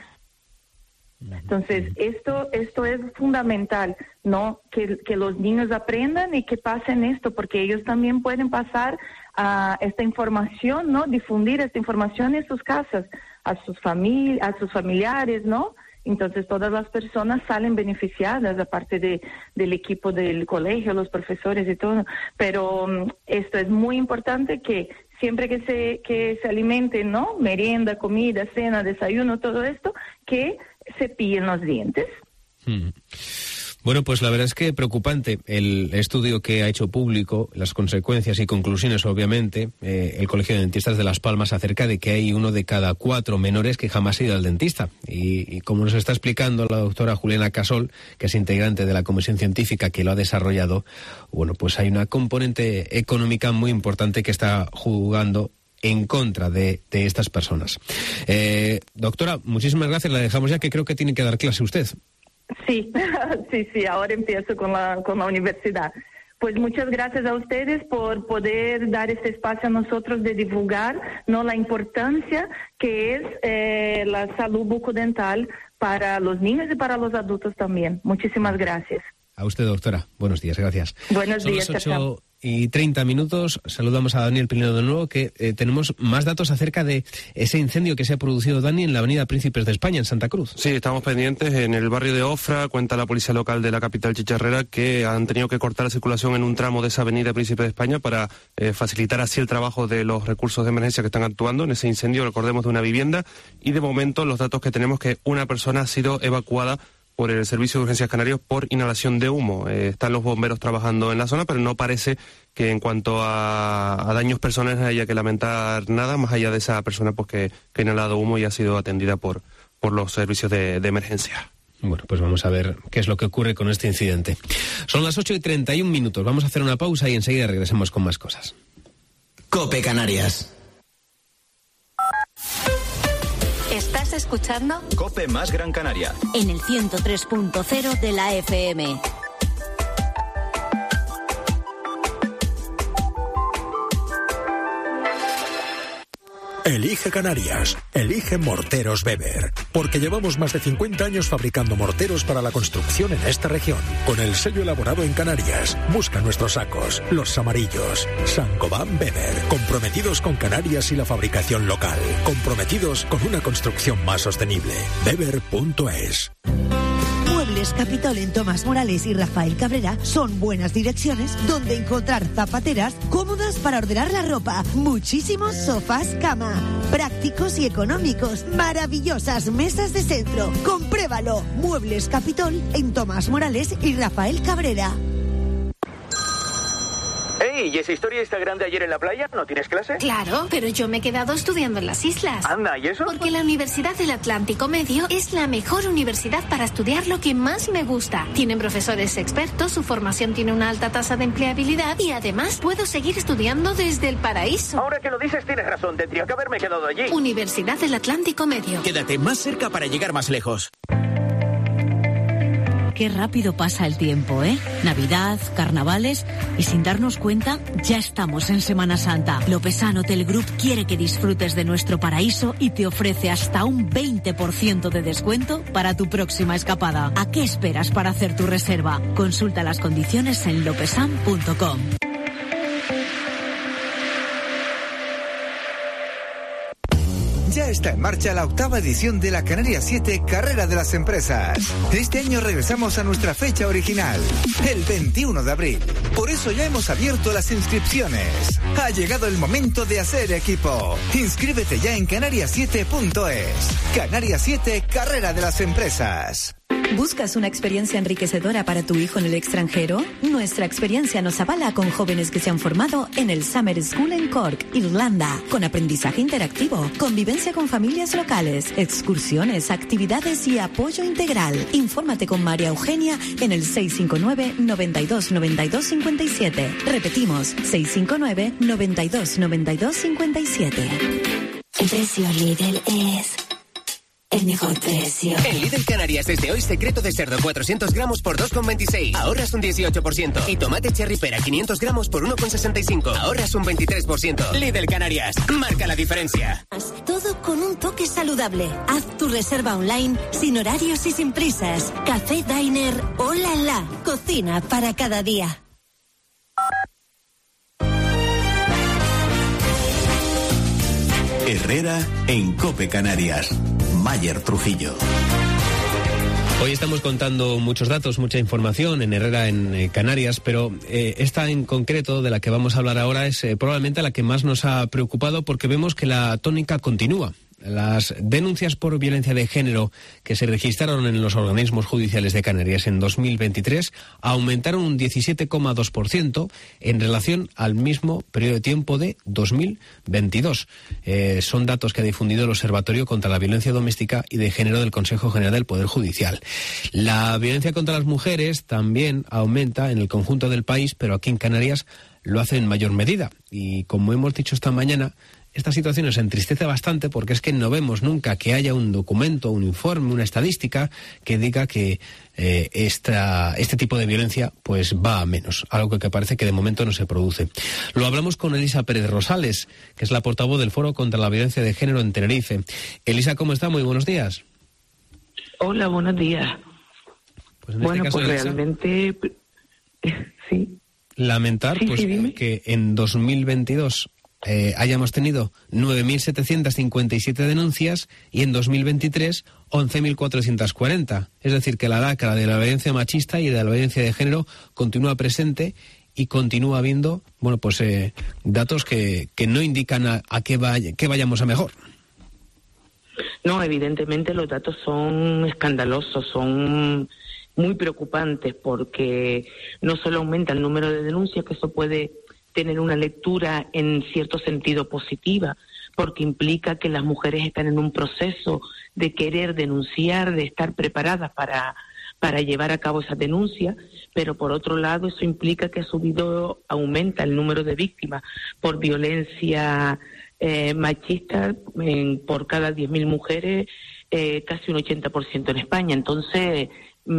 Entonces, esto esto es fundamental, ¿no? Que, que los niños aprendan y que pasen esto, porque ellos también pueden pasar a esta información, ¿no? Difundir esta información en sus casas, a sus famili- a sus familiares, ¿no? Entonces, todas las personas salen beneficiadas, aparte de, del equipo del colegio, los profesores y todo. Pero um, esto es muy importante, que siempre que se, que se alimenten, ¿no? Merienda, comida, cena, desayuno, todo esto, que cepillen los dientes. Mm. Bueno, pues la verdad es que preocupante el estudio que ha hecho público, las consecuencias y conclusiones, obviamente, eh, el Colegio de Dentistas de Las Palmas, acerca de que hay uno de cada cuatro menores que jamás ha ido al dentista. Y, y como nos está explicando la doctora Juliana Casol, que es integrante de la comisión científica que lo ha desarrollado, bueno, pues hay una componente económica muy importante que está jugando en contra de, de estas personas. Eh, doctora, muchísimas gracias. La dejamos ya, que creo que tiene que dar clase usted. Sí, sí, sí, ahora empiezo con la, con la universidad. Pues muchas gracias a ustedes por poder dar este espacio a nosotros de divulgar, ¿no?, la importancia que es eh, la salud bucodental para los niños y para los adultos también. Muchísimas gracias. A usted, doctora. Buenos días, gracias. Buenos Son días, las ocho y treinta minutos. Saludamos a Daniel Pinedo de nuevo, que eh, tenemos más datos acerca de ese incendio que se ha producido, Dani, en la avenida Príncipes de España, en Santa Cruz. Sí, estamos pendientes. En el barrio de Ofra, cuenta la policía local de la capital chicharrera, que han tenido que cortar la circulación en un tramo de esa avenida Príncipes de España para eh, facilitar así el trabajo de los recursos de emergencia que están actuando en ese incendio, recordemos, de una vivienda. Y de momento los datos que tenemos, que una persona ha sido evacuada por el Servicio de Urgencias Canarias por inhalación de humo. Eh, están los bomberos trabajando en la zona, pero no parece que en cuanto a, a daños personales haya que lamentar nada, más allá de esa persona pues que, que ha inhalado humo y ha sido atendida por, por los servicios de, de emergencia. Bueno, pues vamos a ver qué es lo que ocurre con este incidente. Son las ocho y treinta y un minutos. Vamos a hacer una pausa y enseguida regresamos con más cosas. COPE Canarias. ¿Estás escuchando? COPE más Gran Canaria. En el ciento tres punto cero de la F M. Elige Canarias, elige Morteros Weber, porque llevamos más de cincuenta años fabricando morteros para la construcción en esta región, con el sello elaborado en Canarias. Busca nuestros sacos, los amarillos. Saint-Gobain Weber, comprometidos con Canarias y la fabricación local, comprometidos con una construcción más sostenible. Weber punto es. Muebles Capitol en Tomás Morales y Rafael Cabrera son buenas direcciones donde encontrar zapateras cómodas para ordenar la ropa, muchísimos sofás cama, prácticos y económicos, maravillosas mesas de centro. Compruébalo. Muebles Capitol en Tomás Morales y Rafael Cabrera. ¡Ey! ¿Y esa historia Instagram de ayer en la playa? ¿No tienes clase? Claro, pero yo me he quedado estudiando en las islas. Anda, ¿y eso? Porque la Universidad del Atlántico Medio es la mejor universidad para estudiar lo que más me gusta. Tienen profesores expertos, su formación tiene una alta tasa de empleabilidad y además puedo seguir estudiando desde el paraíso. Ahora que lo dices tienes razón, tendría que haberme quedado allí. Universidad del Atlántico Medio. Quédate más cerca para llegar más lejos. Qué rápido pasa el tiempo, ¿eh? Navidad, carnavales y sin darnos cuenta ya estamos en Semana Santa. Lopesan Hotel Group quiere que disfrutes de nuestro paraíso y te ofrece hasta un veinte por ciento de descuento para tu próxima escapada. ¿A qué esperas para hacer tu reserva? Consulta las condiciones en lopesan punto com. Ya está en marcha la octava edición de la Canarias siete Carrera de las Empresas. Este año regresamos a nuestra fecha original, el veintiuno de abril. Por eso ya hemos abierto las inscripciones. Ha llegado el momento de hacer equipo. Inscríbete ya en canarias siete punto es. Canarias siete Carrera de las Empresas. ¿Buscas una experiencia enriquecedora para tu hijo en el extranjero? Nuestra experiencia nos avala con jóvenes que se han formado en el Summer School en Cork, Irlanda, con aprendizaje interactivo, convivencia con familias locales, excursiones, actividades y apoyo integral. Infórmate con María Eugenia en el seis cinco nueve, noventa y dos, noventa y dos, cincuenta y siete. Repetimos, seis cinco nueve, noventa y dos, noventa y dos, cincuenta y siete. El precio Lidl es... el mejor precio. En Lidl Canarias desde hoy secreto de cerdo cuatrocientos gramos por dos con veintiséis. Ahorras un dieciocho por ciento. Y tomate cherry pera quinientos gramos por uno con sesenta y cinco. Ahorras un veintitrés por ciento. Lidl Canarias. Marca la diferencia. Todo con un toque saludable. Haz tu reserva online sin horarios y sin prisas. Café Diner. Hola la. Cocina para cada día. Herrera en COPE Canarias. Mayer Trujillo. Hoy estamos contando muchos datos, mucha información en Herrera en eh, Canarias, pero eh, esta en concreto de la que vamos a hablar ahora es eh, probablemente la que más nos ha preocupado porque vemos que la tónica continúa. las denuncias por violencia de género que se registraron en los organismos judiciales de Canarias en dos mil veintitrés aumentaron un diecisiete coma dos por ciento en relación al mismo periodo de tiempo de dos mil veintidós. Eh, son datos que ha difundido el Observatorio contra la Violencia Doméstica y de Género del Consejo General del Poder Judicial. La violencia contra las mujeres también aumenta en el conjunto del país, pero aquí en Canarias lo hace en mayor medida. Y como hemos dicho esta mañana, esta situación nos entristece bastante porque es que no vemos nunca que haya un documento, un informe, una estadística que diga que eh, esta, este tipo de violencia pues va a menos, algo que parece que de momento no se produce. Lo hablamos con Elisa Pérez Rosales, que es la portavoz del Foro contra la Violencia de Género en Tenerife. Elisa, ¿cómo está? Muy buenos días. Hola, buenos días. Pues en bueno, este caso, pues Elisa, realmente sí. Lamentar sí, pues sí, que en dos mil veintidós eh, hayamos tenido nueve mil setecientas cincuenta y siete denuncias y en dos mil veintitrés once mil cuatrocientas cuarenta. Es decir, que la lacra de la violencia machista y de la violencia de género continúa presente y continúa habiendo, bueno, pues eh, datos que, que no indican a, a qué, vaya, que vayamos a mejor. No, evidentemente los datos son escandalosos, son muy preocupantes porque no solo aumenta el número de denuncias, que eso puede tener una lectura en cierto sentido positiva, porque implica que las mujeres están en un proceso de querer denunciar, de estar preparadas para, para llevar a cabo esa denuncia, pero por otro lado eso implica que ha subido, aumenta el número de víctimas por violencia eh, machista en, por cada diez mil mujeres, eh, casi un ochenta por ciento en España. Entonces,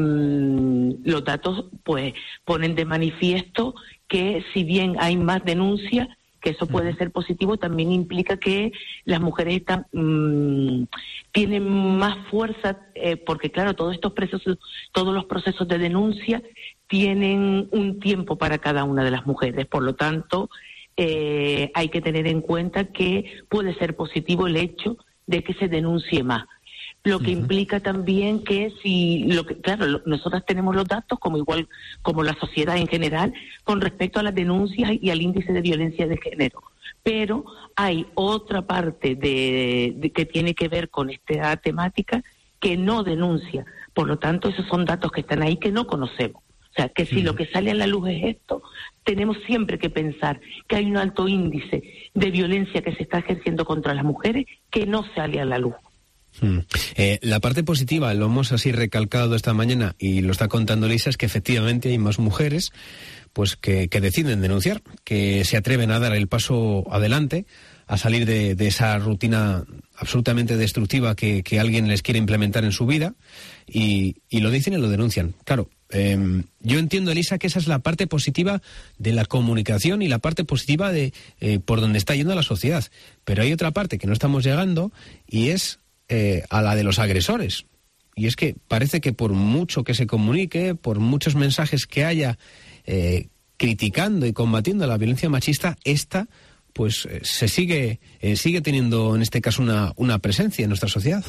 los datos pues ponen de manifiesto que si bien hay más denuncias, que eso puede ser positivo, también implica que las mujeres están mmm, tienen más fuerza, eh, porque claro, todos estos procesos, todos los procesos de denuncia tienen un tiempo para cada una de las mujeres. Por lo tanto, eh, hay que tener en cuenta que puede ser positivo el hecho de que se denuncie más. Lo que uh-huh. implica también que si, lo que claro, lo, nosotras tenemos los datos, como igual como la sociedad en general, con respecto a las denuncias y al índice de violencia de género. Pero hay otra parte de, de que tiene que ver con esta temática que no denuncia. Por lo tanto, esos son datos que están ahí que no conocemos. O sea, que si uh-huh. lo que sale a la luz es esto, tenemos siempre que pensar que hay un alto índice de violencia que se está ejerciendo contra las mujeres que no sale a la luz. Hmm. Eh, la parte positiva, lo hemos así recalcado esta mañana y lo está contando Elisa, es que efectivamente hay más mujeres pues que, que deciden denunciar, que se atreven a dar el paso adelante, a salir de, de esa rutina absolutamente destructiva que, que alguien les quiere implementar en su vida y, y lo dicen y lo denuncian. Claro, eh, yo entiendo, Elisa, que esa es la parte positiva de la comunicación y la parte positiva de eh, por donde está yendo la sociedad, pero hay otra parte que no estamos llegando y es Eh, a la de los agresores. Y es que parece que por mucho que se comunique, por muchos mensajes que haya eh, criticando y combatiendo la violencia machista, esta pues eh, se sigue eh, sigue teniendo en este caso una, una presencia en nuestra sociedad.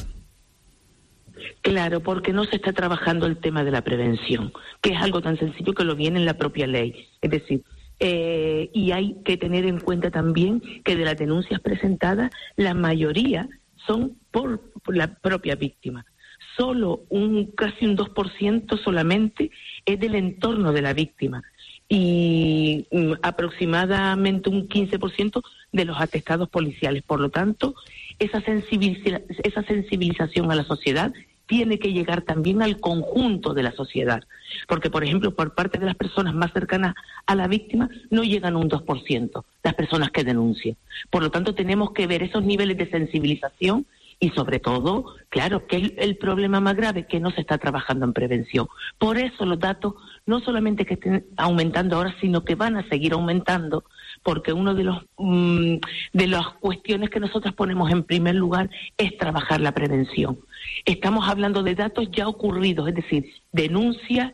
Claro, porque no se está trabajando el tema de la prevención, que es algo tan sencillo que lo viene en la propia ley. Es decir, eh, y hay que tener en cuenta también que de las denuncias presentadas, la mayoría son por, por la propia víctima. Solo un casi un dos por ciento solamente es del entorno de la víctima y um, aproximadamente un quince por ciento de los atestados policiales. Por lo tanto, esa sensibiliza- esa sensibilización a la sociedad tiene que llegar también al conjunto de la sociedad. Porque, por ejemplo, por parte de las personas más cercanas a la víctima, no llegan a un dos por ciento las personas que denuncian. Por lo tanto, tenemos que ver esos niveles de sensibilización y, sobre todo, claro, que el, el problema más grave que no se está trabajando en prevención. Por eso los datos no solamente que estén aumentando ahora, sino que van a seguir aumentando, porque uno de los um, de las cuestiones que nosotros ponemos en primer lugar es trabajar la prevención. Estamos hablando de datos ya ocurridos, es decir, denuncias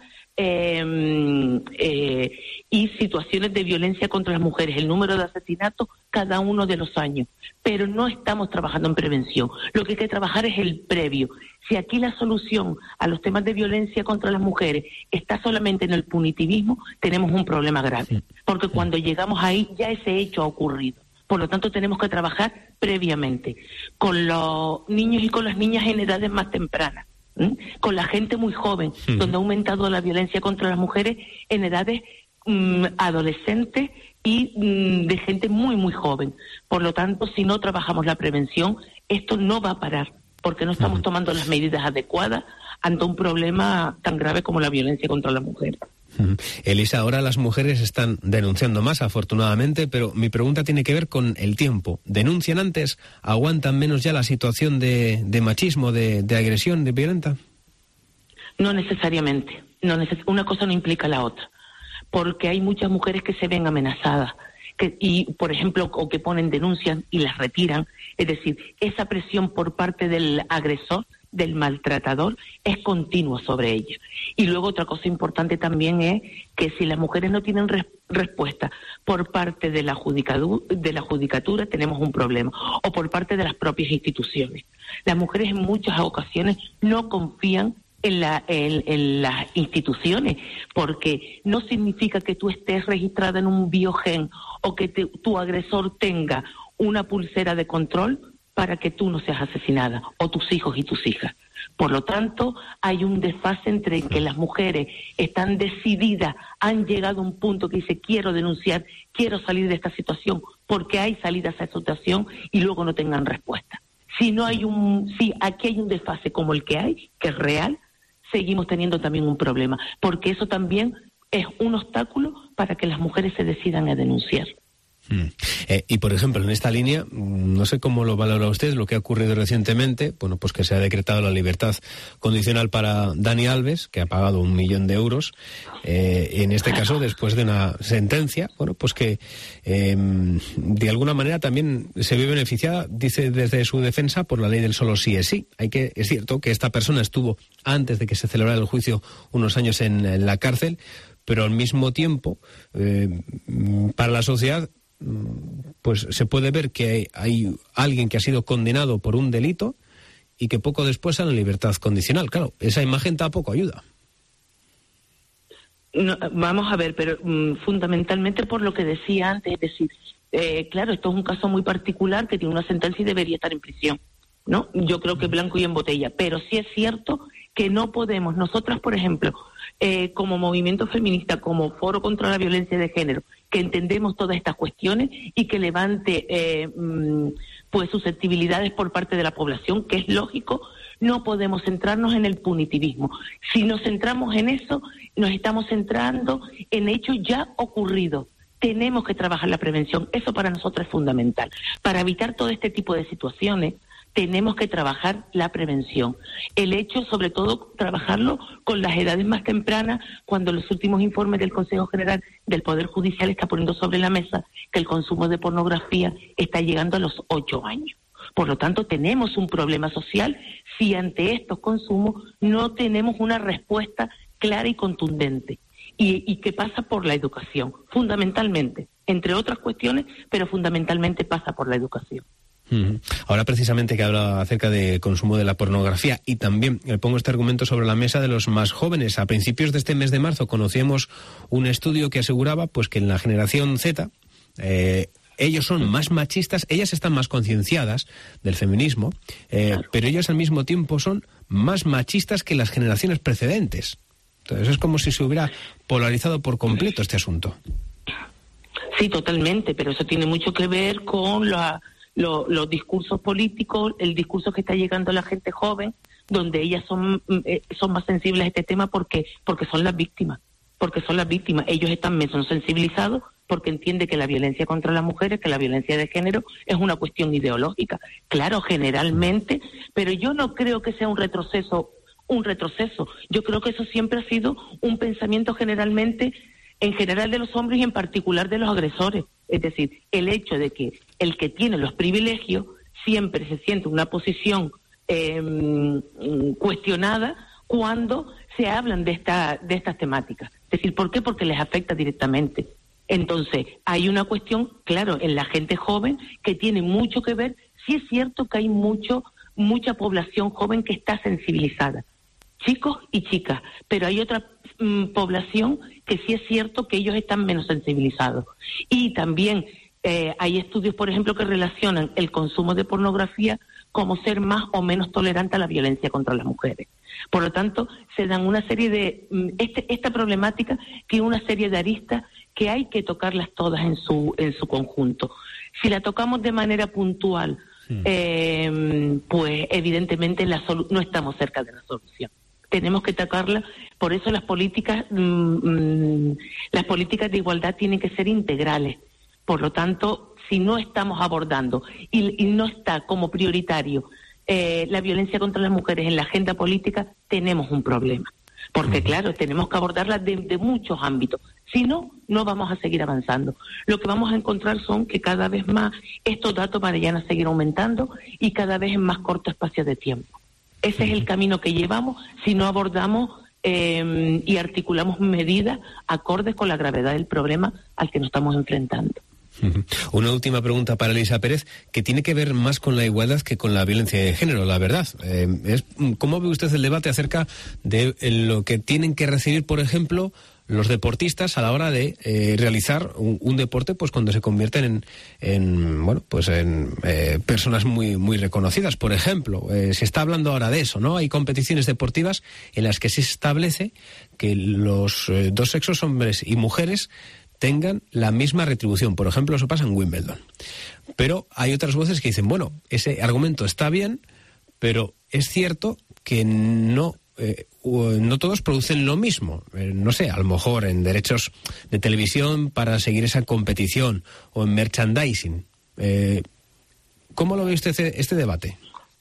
eh, eh, y situaciones de violencia contra las mujeres, el número de asesinatos cada uno de los años, pero no estamos trabajando en prevención. Lo que hay que trabajar es el previo. Si aquí la solución a los temas de violencia contra las mujeres está solamente en el punitivismo, tenemos un problema grave, porque cuando llegamos ahí ya ese hecho ha ocurrido. Por lo tanto, tenemos que trabajar previamente con los niños y con las niñas en edades más tempranas, ¿m? con la gente muy joven, sí. donde ha aumentado la violencia contra las mujeres en edades mmm, adolescentes y mmm, de gente muy, muy joven. Por lo tanto, si no trabajamos la prevención, esto no va a parar, porque no estamos tomando las medidas adecuadas ante un problema tan grave como la violencia contra la mujer. Elisa, ahora las mujeres están denunciando más, afortunadamente, pero mi pregunta tiene que ver con el tiempo. ¿Denuncian antes? ¿Aguantan menos ya la situación de, de machismo, de, de agresión, de violenta? No necesariamente. No neces- una cosa no implica la otra, porque hay muchas mujeres que se ven amenazadas que, y, por ejemplo, o que ponen denuncias y las retiran. Es decir, esa presión por parte del agresor, del maltratador, es continua sobre ella. Y luego otra cosa importante también es que si las mujeres no tienen res- respuesta por parte de la, judicatura, de la judicatura, tenemos un problema, o por parte de las propias instituciones. Las mujeres en muchas ocasiones no confían en, la, en, en las instituciones, porque no significa que tú estés registrada en un biogen o que te, tu agresor tenga una pulsera de control para que tú no seas asesinada, o tus hijos y tus hijas. Por lo tanto, hay un desfase entre que las mujeres están decididas, han llegado a un punto que dice, quiero denunciar, quiero salir de esta situación, porque hay salida a esa situación, y luego no tengan respuesta. Si no hay un, si aquí hay un desfase como el que hay, que es real, seguimos teniendo también un problema, porque eso también es un obstáculo para que las mujeres se decidan a denunciar. Mm. Eh, y por ejemplo, en esta línea, no sé cómo lo valora usted, lo que ha ocurrido recientemente, bueno, pues que se ha decretado la libertad condicional para Dani Alves, que ha pagado un millón de euros, eh, en este caso después de una sentencia, bueno, pues que eh, de alguna manera también se ve beneficiada, dice desde su defensa, por la ley del solo sí es sí. Hay que, es cierto que esta persona estuvo, antes de que se celebrara el juicio, unos años en, en la cárcel, pero al mismo tiempo, eh, para la sociedad, pues se puede ver que hay, hay alguien que ha sido condenado por un delito y que poco después sale en libertad condicional. Claro, esa imagen tampoco ayuda. No, vamos a ver, pero um, fundamentalmente por lo que decía antes, es decir, eh, claro, esto es un caso muy particular que tiene una sentencia y debería estar en prisión, ¿no? Yo creo que blanco y en botella, pero sí es cierto que no podemos, nosotras, por ejemplo, eh, como movimiento feminista, como Foro contra la Violencia de Género, que entendemos todas estas cuestiones y que levante eh, pues susceptibilidades por parte de la población, que es lógico, no podemos centrarnos en el punitivismo. Si nos centramos en eso, nos estamos centrando en hechos ya ocurridos. Tenemos que trabajar la prevención, eso para nosotros es fundamental. Para evitar todo este tipo de situaciones, tenemos que trabajar la prevención. El hecho, sobre todo, trabajarlo con las edades más tempranas, cuando los últimos informes del Consejo General del Poder Judicial está poniendo sobre la mesa que el consumo de pornografía está llegando a los ocho años. Por lo tanto, tenemos un problema social si ante estos consumos no tenemos una respuesta clara y contundente. Y, y que pasa por la educación, fundamentalmente, entre otras cuestiones, pero fundamentalmente pasa por la educación. Ahora precisamente que habla acerca de consumo de la pornografía, y también le pongo este argumento sobre la mesa de los más jóvenes. A principios de este mes de marzo conocíamos un estudio que aseguraba pues que en la generación Z eh, ellos son más machistas, ellas están más concienciadas del feminismo, eh, claro. pero ellos al mismo tiempo son más machistas que las generaciones precedentes. Entonces es como si se hubiera polarizado por completo este asunto. Sí, totalmente, pero eso tiene mucho que ver con la Los, los discursos políticos, el discurso que está llegando a la gente joven, donde ellas son eh, son más sensibles a este tema porque porque son las víctimas, porque son las víctimas. Ellos están menos sensibilizados porque entienden que la violencia contra las mujeres, que la violencia de género es una cuestión ideológica. Claro, generalmente, pero yo no creo que sea un retroceso, un retroceso. Yo creo que eso siempre ha sido un pensamiento generalmente, en general de los hombres y en particular de los agresores. Es decir, el hecho de que el que tiene los privilegios siempre se siente en una posición eh, cuestionada cuando se hablan de esta de estas temáticas. Es decir, ¿por qué? Porque les afecta directamente. Entonces, hay una cuestión, claro, en la gente joven que tiene mucho que ver. Sí es cierto que hay mucho mucha población joven que está sensibilizada, chicos y chicas, pero hay otra mmm, población que sí es cierto que ellos están menos sensibilizados. Y también Eh, hay estudios, por ejemplo, que relacionan el consumo de pornografía como ser más o menos tolerante a la violencia contra las mujeres. Por lo tanto, se dan una serie de... Este, esta problemática tiene una serie de aristas que hay que tocarlas todas en su, en su conjunto. Si la tocamos de manera puntual, sí. eh, pues evidentemente la solu- no estamos cerca de la solución. Tenemos que tocarla, por eso las políticas, mmm, las políticas de igualdad tienen que ser integrales. Por lo tanto, si no estamos abordando y, y no está como prioritario eh, la violencia contra las mujeres en la agenda política, tenemos un problema. Porque, claro, tenemos que abordarla de, de muchos ámbitos. Si no, no vamos a seguir avanzando. Lo que vamos a encontrar son que cada vez más estos datos vayan a seguir aumentando y cada vez en más corto espacio de tiempo. Ese es el camino que llevamos si no abordamos eh, y articulamos medidas acordes con la gravedad del problema al que nos estamos enfrentando. Una última pregunta para Elisa Pérez, que tiene que ver más con la igualdad que con la violencia de género, la verdad. Eh, es, ¿Cómo ve usted el debate acerca de lo que tienen que recibir, por ejemplo, los deportistas a la hora de eh, realizar un, un deporte, pues cuando se convierten en, en bueno, pues en eh, personas muy muy reconocidas? Por ejemplo, eh, se está hablando ahora de eso, ¿no? Hay competiciones deportivas en las que se establece que los eh, dos sexos, hombres y mujeres, tengan la misma retribución. Por ejemplo, eso pasa en Wimbledon. Pero hay otras voces que dicen, bueno, ese argumento está bien, pero es cierto que no, eh, no todos producen lo mismo. Eh, no sé, a lo mejor en derechos de televisión para seguir esa competición o en merchandising. Eh, ¿Cómo lo ve usted este, este debate?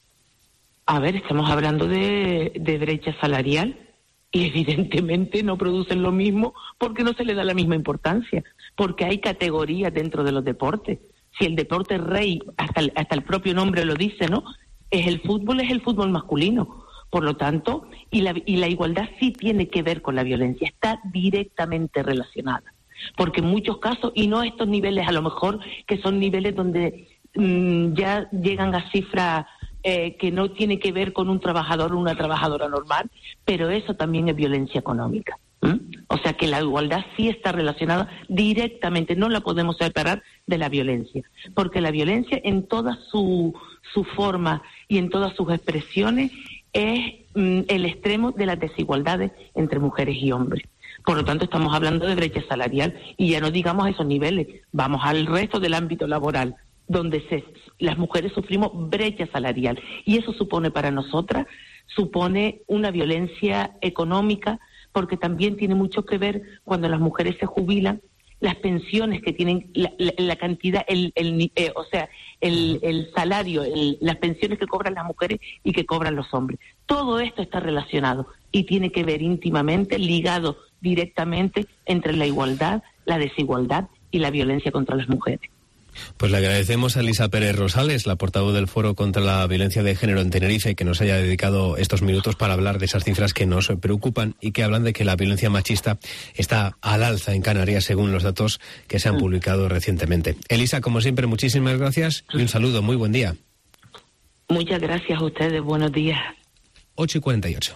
A ver, estamos hablando de, de brecha salarial. Y evidentemente no producen lo mismo porque no se le da la misma importancia, porque hay categorías dentro de los deportes. Si el deporte rey, hasta el, hasta el propio nombre lo dice, ¿no? Es el fútbol, es el fútbol masculino. Por lo tanto, y la, y la igualdad sí tiene que ver con la violencia, está directamente relacionada. Porque en muchos casos, y no a estos niveles a lo mejor, que son niveles donde mmm, ya llegan a cifras Eh, que no tiene que ver con un trabajador o una trabajadora normal, pero eso también es violencia económica. ¿Mm? O sea que la igualdad sí está relacionada directamente, no la podemos separar de la violencia, porque la violencia en toda su, su forma y en todas sus expresiones es mm, el extremo de las desigualdades entre mujeres y hombres. Por lo tanto, estamos hablando de brecha salarial y ya no digamos a esos niveles, vamos al resto del ámbito laboral, donde se, las mujeres sufrimos brecha salarial. Y eso supone para nosotras, supone una violencia económica, porque también tiene mucho que ver cuando las mujeres se jubilan, las pensiones que tienen, la, la, la cantidad, el, el eh, o sea, el, el salario, el, las pensiones que cobran las mujeres y que cobran los hombres. Todo esto está relacionado y tiene que ver íntimamente, ligado directamente entre la igualdad, la desigualdad y la violencia contra las mujeres. Pues le agradecemos a Elisa Pérez Rosales, la portavoz del Foro contra la Violencia de Género en Tenerife, que nos haya dedicado estos minutos para hablar de esas cifras que nos preocupan y que hablan de que la violencia machista está al alza en Canarias, según los datos que se han publicado recientemente. Elisa, como siempre, muchísimas gracias y un saludo. Muy buen día. Muchas gracias a ustedes. Buenos días. ocho y cuarenta y ocho.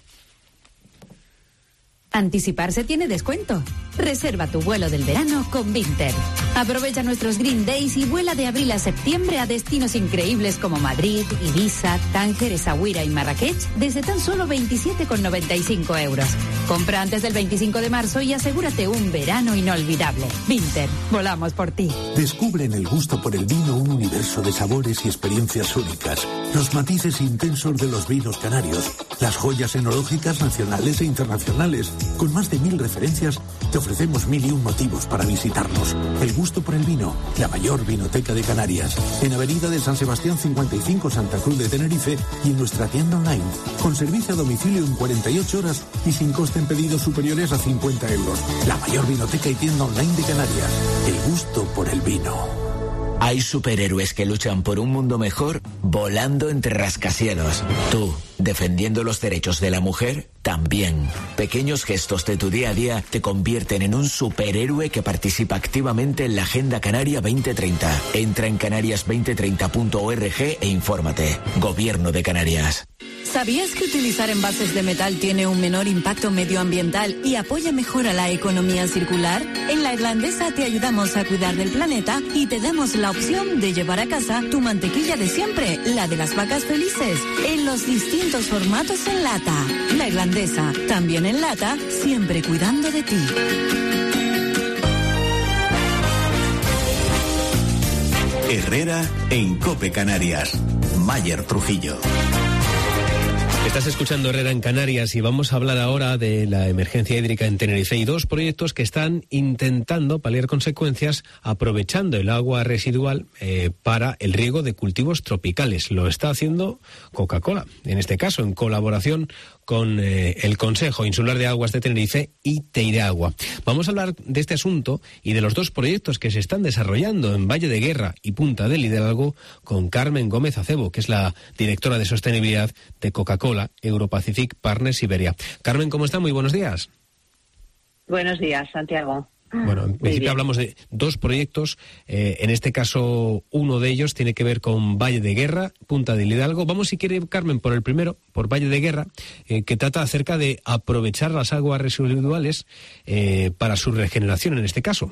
Anticiparse tiene descuento. Reserva tu vuelo del verano con Vinter. Aprovecha nuestros Green Days y vuela de abril a septiembre a destinos increíbles como Madrid, Ibiza, Tánger, Essaouira y Marrakech desde tan solo veintisiete con noventa y cinco euros. Compra antes del veinticinco de marzo y asegúrate un verano inolvidable. Vinter, volamos por ti. Descubre en el gusto por el vino un universo de sabores y experiencias únicas. Los matices intensos de los vinos canarios, las joyas enológicas nacionales e internacionales. Con más de mil referencias, te ofrecemos mil y un motivos para visitarnos. El gusto por el vino, la mayor vinoteca de Canarias. En Avenida de San Sebastián cincuenta y cinco, Santa Cruz de Tenerife, y en nuestra tienda online, con servicio a domicilio en cuarenta y ocho horas y sin coste en pedidos superiores a cincuenta euros. La mayor vinoteca y tienda online de Canarias. El gusto por el vino. Hay superhéroes que luchan por un mundo mejor volando entre rascacielos. Tú, defendiendo los derechos de la mujer, también. Pequeños gestos de tu día a día te convierten en un superhéroe que participa activamente en la Agenda Canaria veinte treinta. Entra en canarias veinte treinta punto org e infórmate. Gobierno de Canarias. ¿Sabías que utilizar envases de metal tiene un menor impacto medioambiental y apoya mejor a la economía circular? En La Irlandesa te ayudamos a cuidar del planeta y te damos la opción de llevar a casa tu mantequilla de siempre, la de las vacas felices, en los distintos formatos en lata. La Irlandesa, también en lata, siempre cuidando de ti. Herrera en COPE Canarias. Mayer Trujillo. Estás escuchando Herrera en Canarias y vamos a hablar ahora de la emergencia hídrica en Tenerife y dos proyectos que están intentando paliar consecuencias aprovechando el agua residual eh, para el riego de cultivos tropicales. Lo está haciendo Coca-Cola, en este caso en colaboración con eh, el Consejo Insular de Aguas de Tenerife y Teiragua. Vamos a hablar de este asunto y de los dos proyectos que se están desarrollando en Valle de Guerra y Punta del Hidalgo con Carmen Gómez Acebo, que es la directora de sostenibilidad de Coca-Cola Europacific Partners Iberia. Carmen, ¿cómo está? Muy buenos días. Buenos días, Santiago. Bueno, en principio hablamos de dos proyectos, eh, en este caso uno de ellos tiene que ver con Valle de Guerra, Punta del Hidalgo. Vamos, si quiere, Carmen, por el primero, por Valle de Guerra, eh, que trata acerca de aprovechar las aguas residuales eh, para su regeneración en este caso.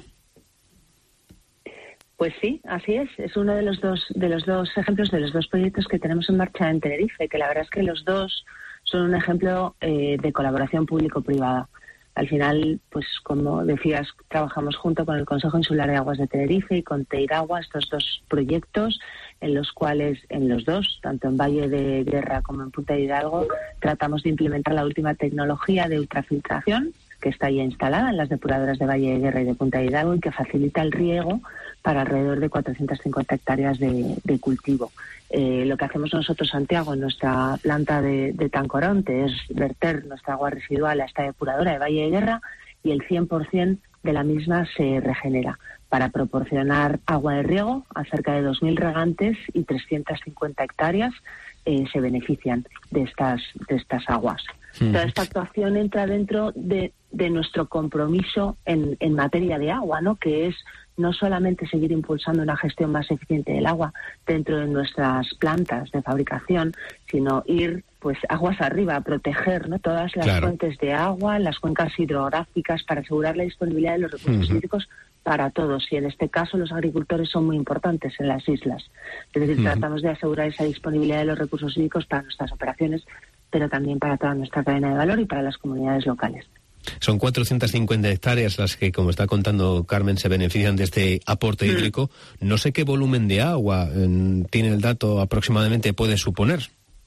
Pues sí, así es. Es uno de los dos de los dos ejemplos de los dos proyectos que tenemos en marcha en Tenerife, que la verdad es que los dos son un ejemplo eh, de colaboración público-privada. Al final, pues como decías, trabajamos junto con el Consejo Insular de Aguas de Tenerife y con Teiragua, estos dos proyectos en los cuales, en los dos, tanto en Valle de Guerra como en Punta de Hidalgo, tratamos de implementar la última tecnología de ultrafiltración que está ya instalada en las depuradoras de Valle de Guerra y de Punta de Hidalgo y que facilita el riego para alrededor de cuatrocientas cincuenta hectáreas de, de cultivo. Eh, lo que hacemos nosotros, Santiago, en nuestra planta de, de Tancoronte es verter nuestra agua residual a esta depuradora de Valle de Guerra y el cien por ciento de la misma se regenera para proporcionar agua de riego a cerca de dos mil regantes y trescientas cincuenta hectáreas eh, se benefician de estas, de estas aguas. Mm. Toda esta actuación entra dentro de, de nuestro compromiso en, en materia de agua, ¿no? Que es no solamente seguir impulsando una gestión más eficiente del agua dentro de nuestras plantas de fabricación, sino ir pues aguas arriba, a proteger, ¿no? Todas las claro. fuentes de agua, las cuencas hidrográficas, para asegurar la disponibilidad de los recursos uh-huh. hídricos para todos. Y en este caso los agricultores son muy importantes en las islas. Es decir, uh-huh. tratamos de asegurar esa disponibilidad de los recursos hídricos para nuestras operaciones, pero también para toda nuestra cadena de valor y para las comunidades locales. Son cuatrocientas cincuenta hectáreas las que, como está contando Carmen, se benefician de este aporte mm. hídrico. No sé qué volumen de agua eh, tiene el dato aproximadamente puede suponer.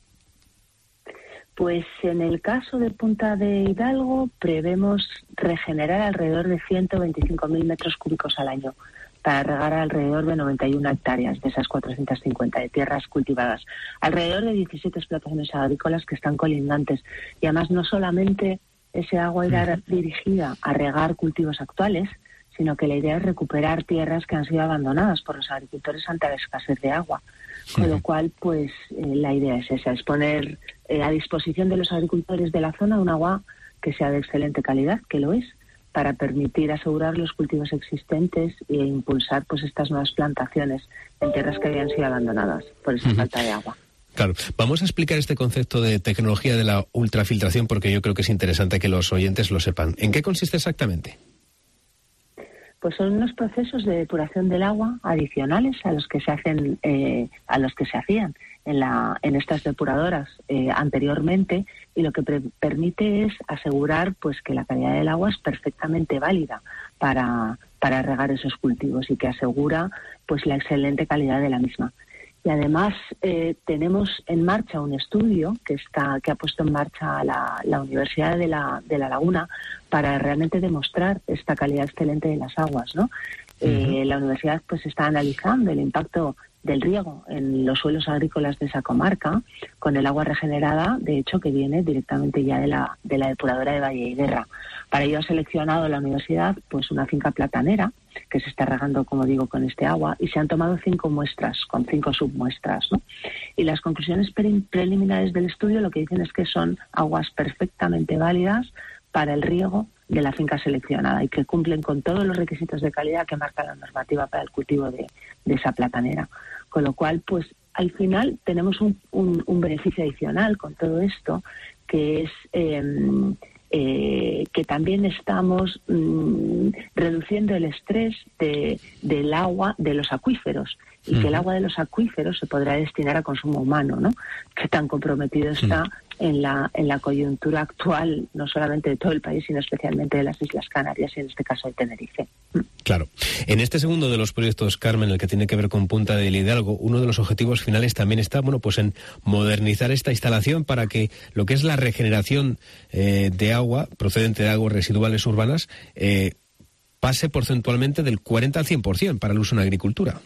Pues en el caso de Punta de Hidalgo prevemos regenerar alrededor de ciento veinticinco mil metros cúbicos al año para regar alrededor de noventa y una hectáreas de esas cuatrocientas cincuenta de tierras cultivadas. Alrededor de diecisiete explotaciones agrícolas que están colindantes. Y además no solamente ese agua irá dirigida a regar cultivos actuales, sino que la idea es recuperar tierras que han sido abandonadas por los agricultores ante la escasez de agua. Con lo cual, pues eh, la idea es esa, es poner eh, a disposición de los agricultores de la zona un agua que sea de excelente calidad, que lo es, para permitir asegurar los cultivos existentes e impulsar pues estas nuevas plantaciones en tierras que habían sido abandonadas por esa uh-huh. falta de agua. Claro, vamos a explicar este concepto de tecnología de la ultrafiltración porque yo creo que es interesante que los oyentes lo sepan. ¿En qué consiste exactamente? Pues son unos procesos de depuración del agua adicionales a los que se hacen, eh, a los que se hacían en la en estas depuradoras eh, anteriormente, y lo que pre- permite es asegurar pues que la calidad del agua es perfectamente válida para para regar esos cultivos y que asegura pues la excelente calidad de la misma. Y además eh, tenemos en marcha un estudio que está que ha puesto en marcha la, la Universidad de la, de La Laguna para realmente demostrar esta calidad excelente de las aguas, ¿no? Uh-huh. Eh, la universidad pues está analizando el impacto del riego en los suelos agrícolas de esa comarca con el agua regenerada, de hecho, que viene directamente ya de la de la depuradora de Valle de Guerra. Para ello ha seleccionado la universidad pues una finca platanera que se está regando, como digo, con este agua, y se han tomado cinco muestras, con cinco submuestras, ¿no? Y las conclusiones pre- preliminares del estudio lo que dicen es que son aguas perfectamente válidas para el riego de la finca seleccionada y que cumplen con todos los requisitos de calidad que marca la normativa para el cultivo de, de esa platanera. Con lo cual, pues al final tenemos un, un, un beneficio adicional con todo esto, que es eh, eh, que también estamos mm, reduciendo el estrés de, del agua de los acuíferos, y uh-huh. que el agua de los acuíferos se podrá destinar a consumo humano, ¿no? Que tan comprometido está uh-huh. en la en la coyuntura actual, no solamente de todo el país, sino especialmente de las Islas Canarias y en este caso de Tenerife. Claro. En este segundo de los proyectos, Carmen, el que tiene que ver con Punta del Hidalgo, uno de los objetivos finales también está, bueno, pues en modernizar esta instalación para que lo que es la regeneración eh, de agua procedente de aguas residuales urbanas eh, pase porcentualmente del cuarenta al cien por ciento para el uso en agricultura.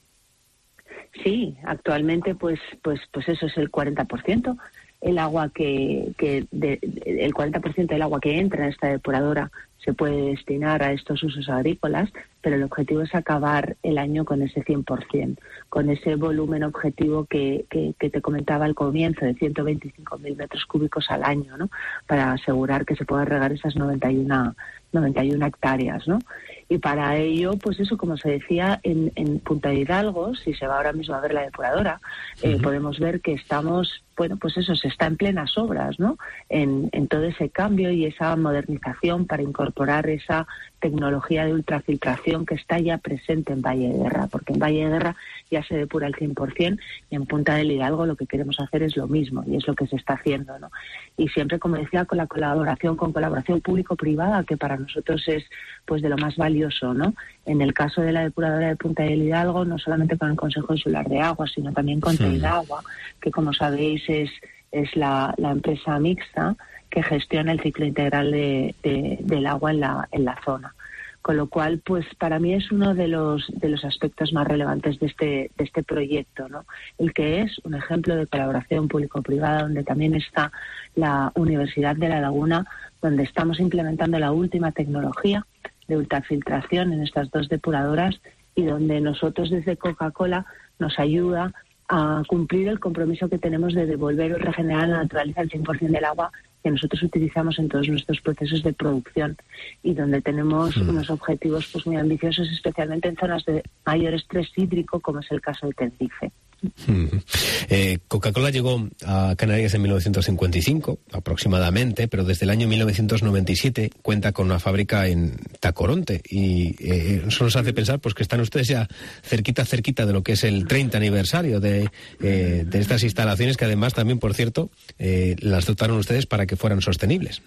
Sí, actualmente pues pues pues eso es el cuarenta por ciento. El agua que, que de, de, el cuarenta por ciento del agua que entra en esta depuradora se puede destinar a estos usos agrícolas, pero el objetivo es acabar el año con ese cien por ciento, con ese volumen objetivo que, que, que te comentaba al comienzo, de ciento veinticinco mil metros cúbicos al año, ¿no? Para asegurar que se puedan regar esas noventa y una hectáreas, ¿no? Y para ello, pues eso, como se decía, en, en Punta de Hidalgo, si se va ahora mismo a ver la depuradora, eh, uh-huh. podemos ver que estamos, bueno, pues eso, se está en plenas obras, ¿no? En, en todo ese cambio y esa modernización para incorporar esa tecnología de ultrafiltración que está ya presente en Valle de Guerra, porque en Valle de Guerra ya se depura el cien por ciento y en Punta del Hidalgo lo que queremos hacer es lo mismo y es lo que se está haciendo, ¿no? Y siempre, como decía, con la colaboración, con colaboración público-privada, que para nosotros es pues de lo más valioso, ¿no? En el caso de la depuradora de Punta del Hidalgo, no solamente con el Consejo Insular de Agua, sino también con sí. Teidagua, que como sabéis es, es la, la empresa mixta que gestiona el ciclo integral de, de, del agua en la, en la zona. Con lo cual, pues para mí es uno de los de los aspectos más relevantes de este de este proyecto, ¿no? El que es un ejemplo de colaboración público-privada, donde también está la Universidad de La Laguna, donde estamos implementando la última tecnología de ultrafiltración en estas dos depuradoras y donde nosotros desde Coca-Cola nos ayuda a cumplir el compromiso que tenemos de devolver o regenerar a la naturaleza el cien por ciento del agua que nosotros utilizamos en todos nuestros procesos de producción y donde tenemos mm. unos objetivos pues muy ambiciosos, especialmente en zonas de mayor estrés hídrico, como es el caso de Tenerife. Mm. Eh, Coca-Cola llegó a Canarias en mil novecientos cincuenta y cinco aproximadamente, pero desde el año mil novecientos noventa y siete cuenta con una fábrica en Tacoronte y eh, eso nos hace pensar pues que están ustedes ya cerquita cerquita de lo que es el treinta aniversario de, eh, de estas instalaciones, que además también, por cierto, eh, las dotaron ustedes para que fueran sostenibles.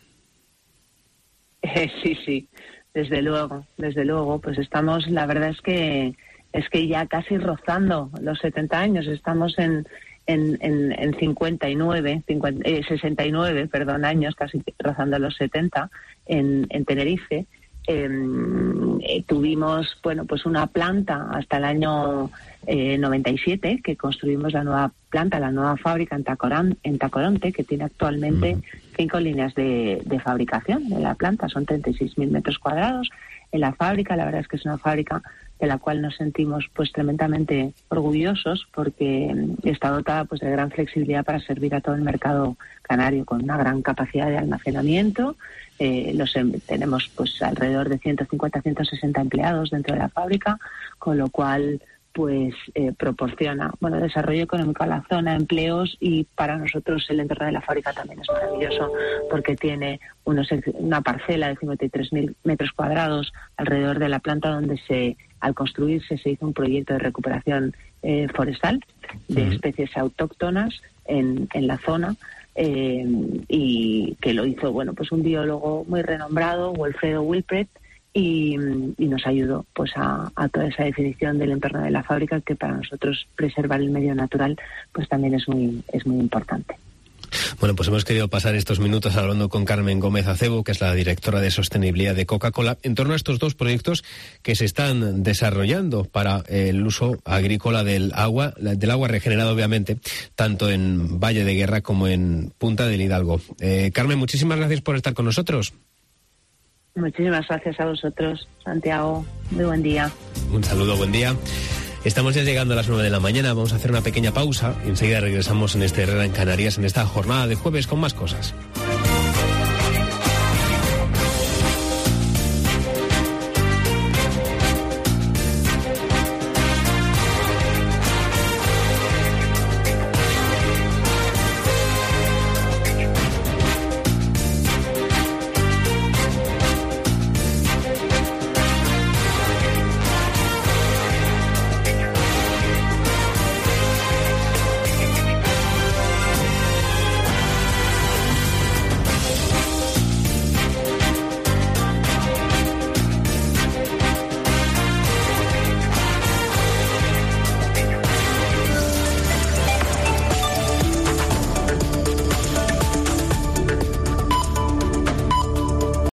Eh, sí, sí, desde luego, desde luego, pues estamos, la verdad es que es que ya casi rozando los setenta años, estamos en en, en, en cincuenta y nueve, cincuenta, eh, sesenta y nueve, perdón, años, casi rozando los setenta, en, en Tenerife. Eh, eh, tuvimos, bueno, pues una planta hasta el año eh, noventa y siete, que construimos la nueva planta, la nueva fábrica en, Tacorán, en Tacoronte, que tiene actualmente uh-huh. cinco líneas de, de fabricación de la planta, son treinta y seis mil metros cuadrados en la fábrica. La verdad es que es una fábrica de la cual nos sentimos pues tremendamente orgullosos, porque está dotada pues de gran flexibilidad para servir a todo el mercado canario, con una gran capacidad de almacenamiento. Eh, los em- tenemos pues alrededor de ciento cincuenta a ciento sesenta empleados dentro de la fábrica, con lo cual pues eh, proporciona bueno desarrollo económico a la zona, empleos, y para nosotros el entorno de la fábrica también es maravilloso porque tiene unos, una parcela de cincuenta y tres mil metros cuadrados alrededor de la planta, donde se al construirse se hizo un proyecto de recuperación eh, forestal de uh-huh. especies autóctonas en, en la zona, eh, y que lo hizo bueno pues un biólogo muy renombrado, Wilfredo Wilpret, y, y nos ayudó pues a, a toda esa definición del entorno de la fábrica, que para nosotros preservar el medio natural pues también es muy es muy importante. Bueno, pues hemos querido pasar estos minutos hablando con Carmen Gómez Acebo, que es la directora de sostenibilidad de Coca-Cola, en torno a estos dos proyectos que se están desarrollando para el uso agrícola del agua, del agua regenerada, obviamente, tanto en Valle de Guerra como en Punta del Hidalgo. Eh, Carmen, muchísimas gracias por estar con nosotros. Muchísimas gracias a vosotros, Santiago. Muy buen día. Un saludo, buen día. Estamos ya llegando a las nueve de la mañana, vamos a hacer una pequeña pausa y enseguida regresamos en este Herrera en Canarias, en esta jornada de jueves con más cosas.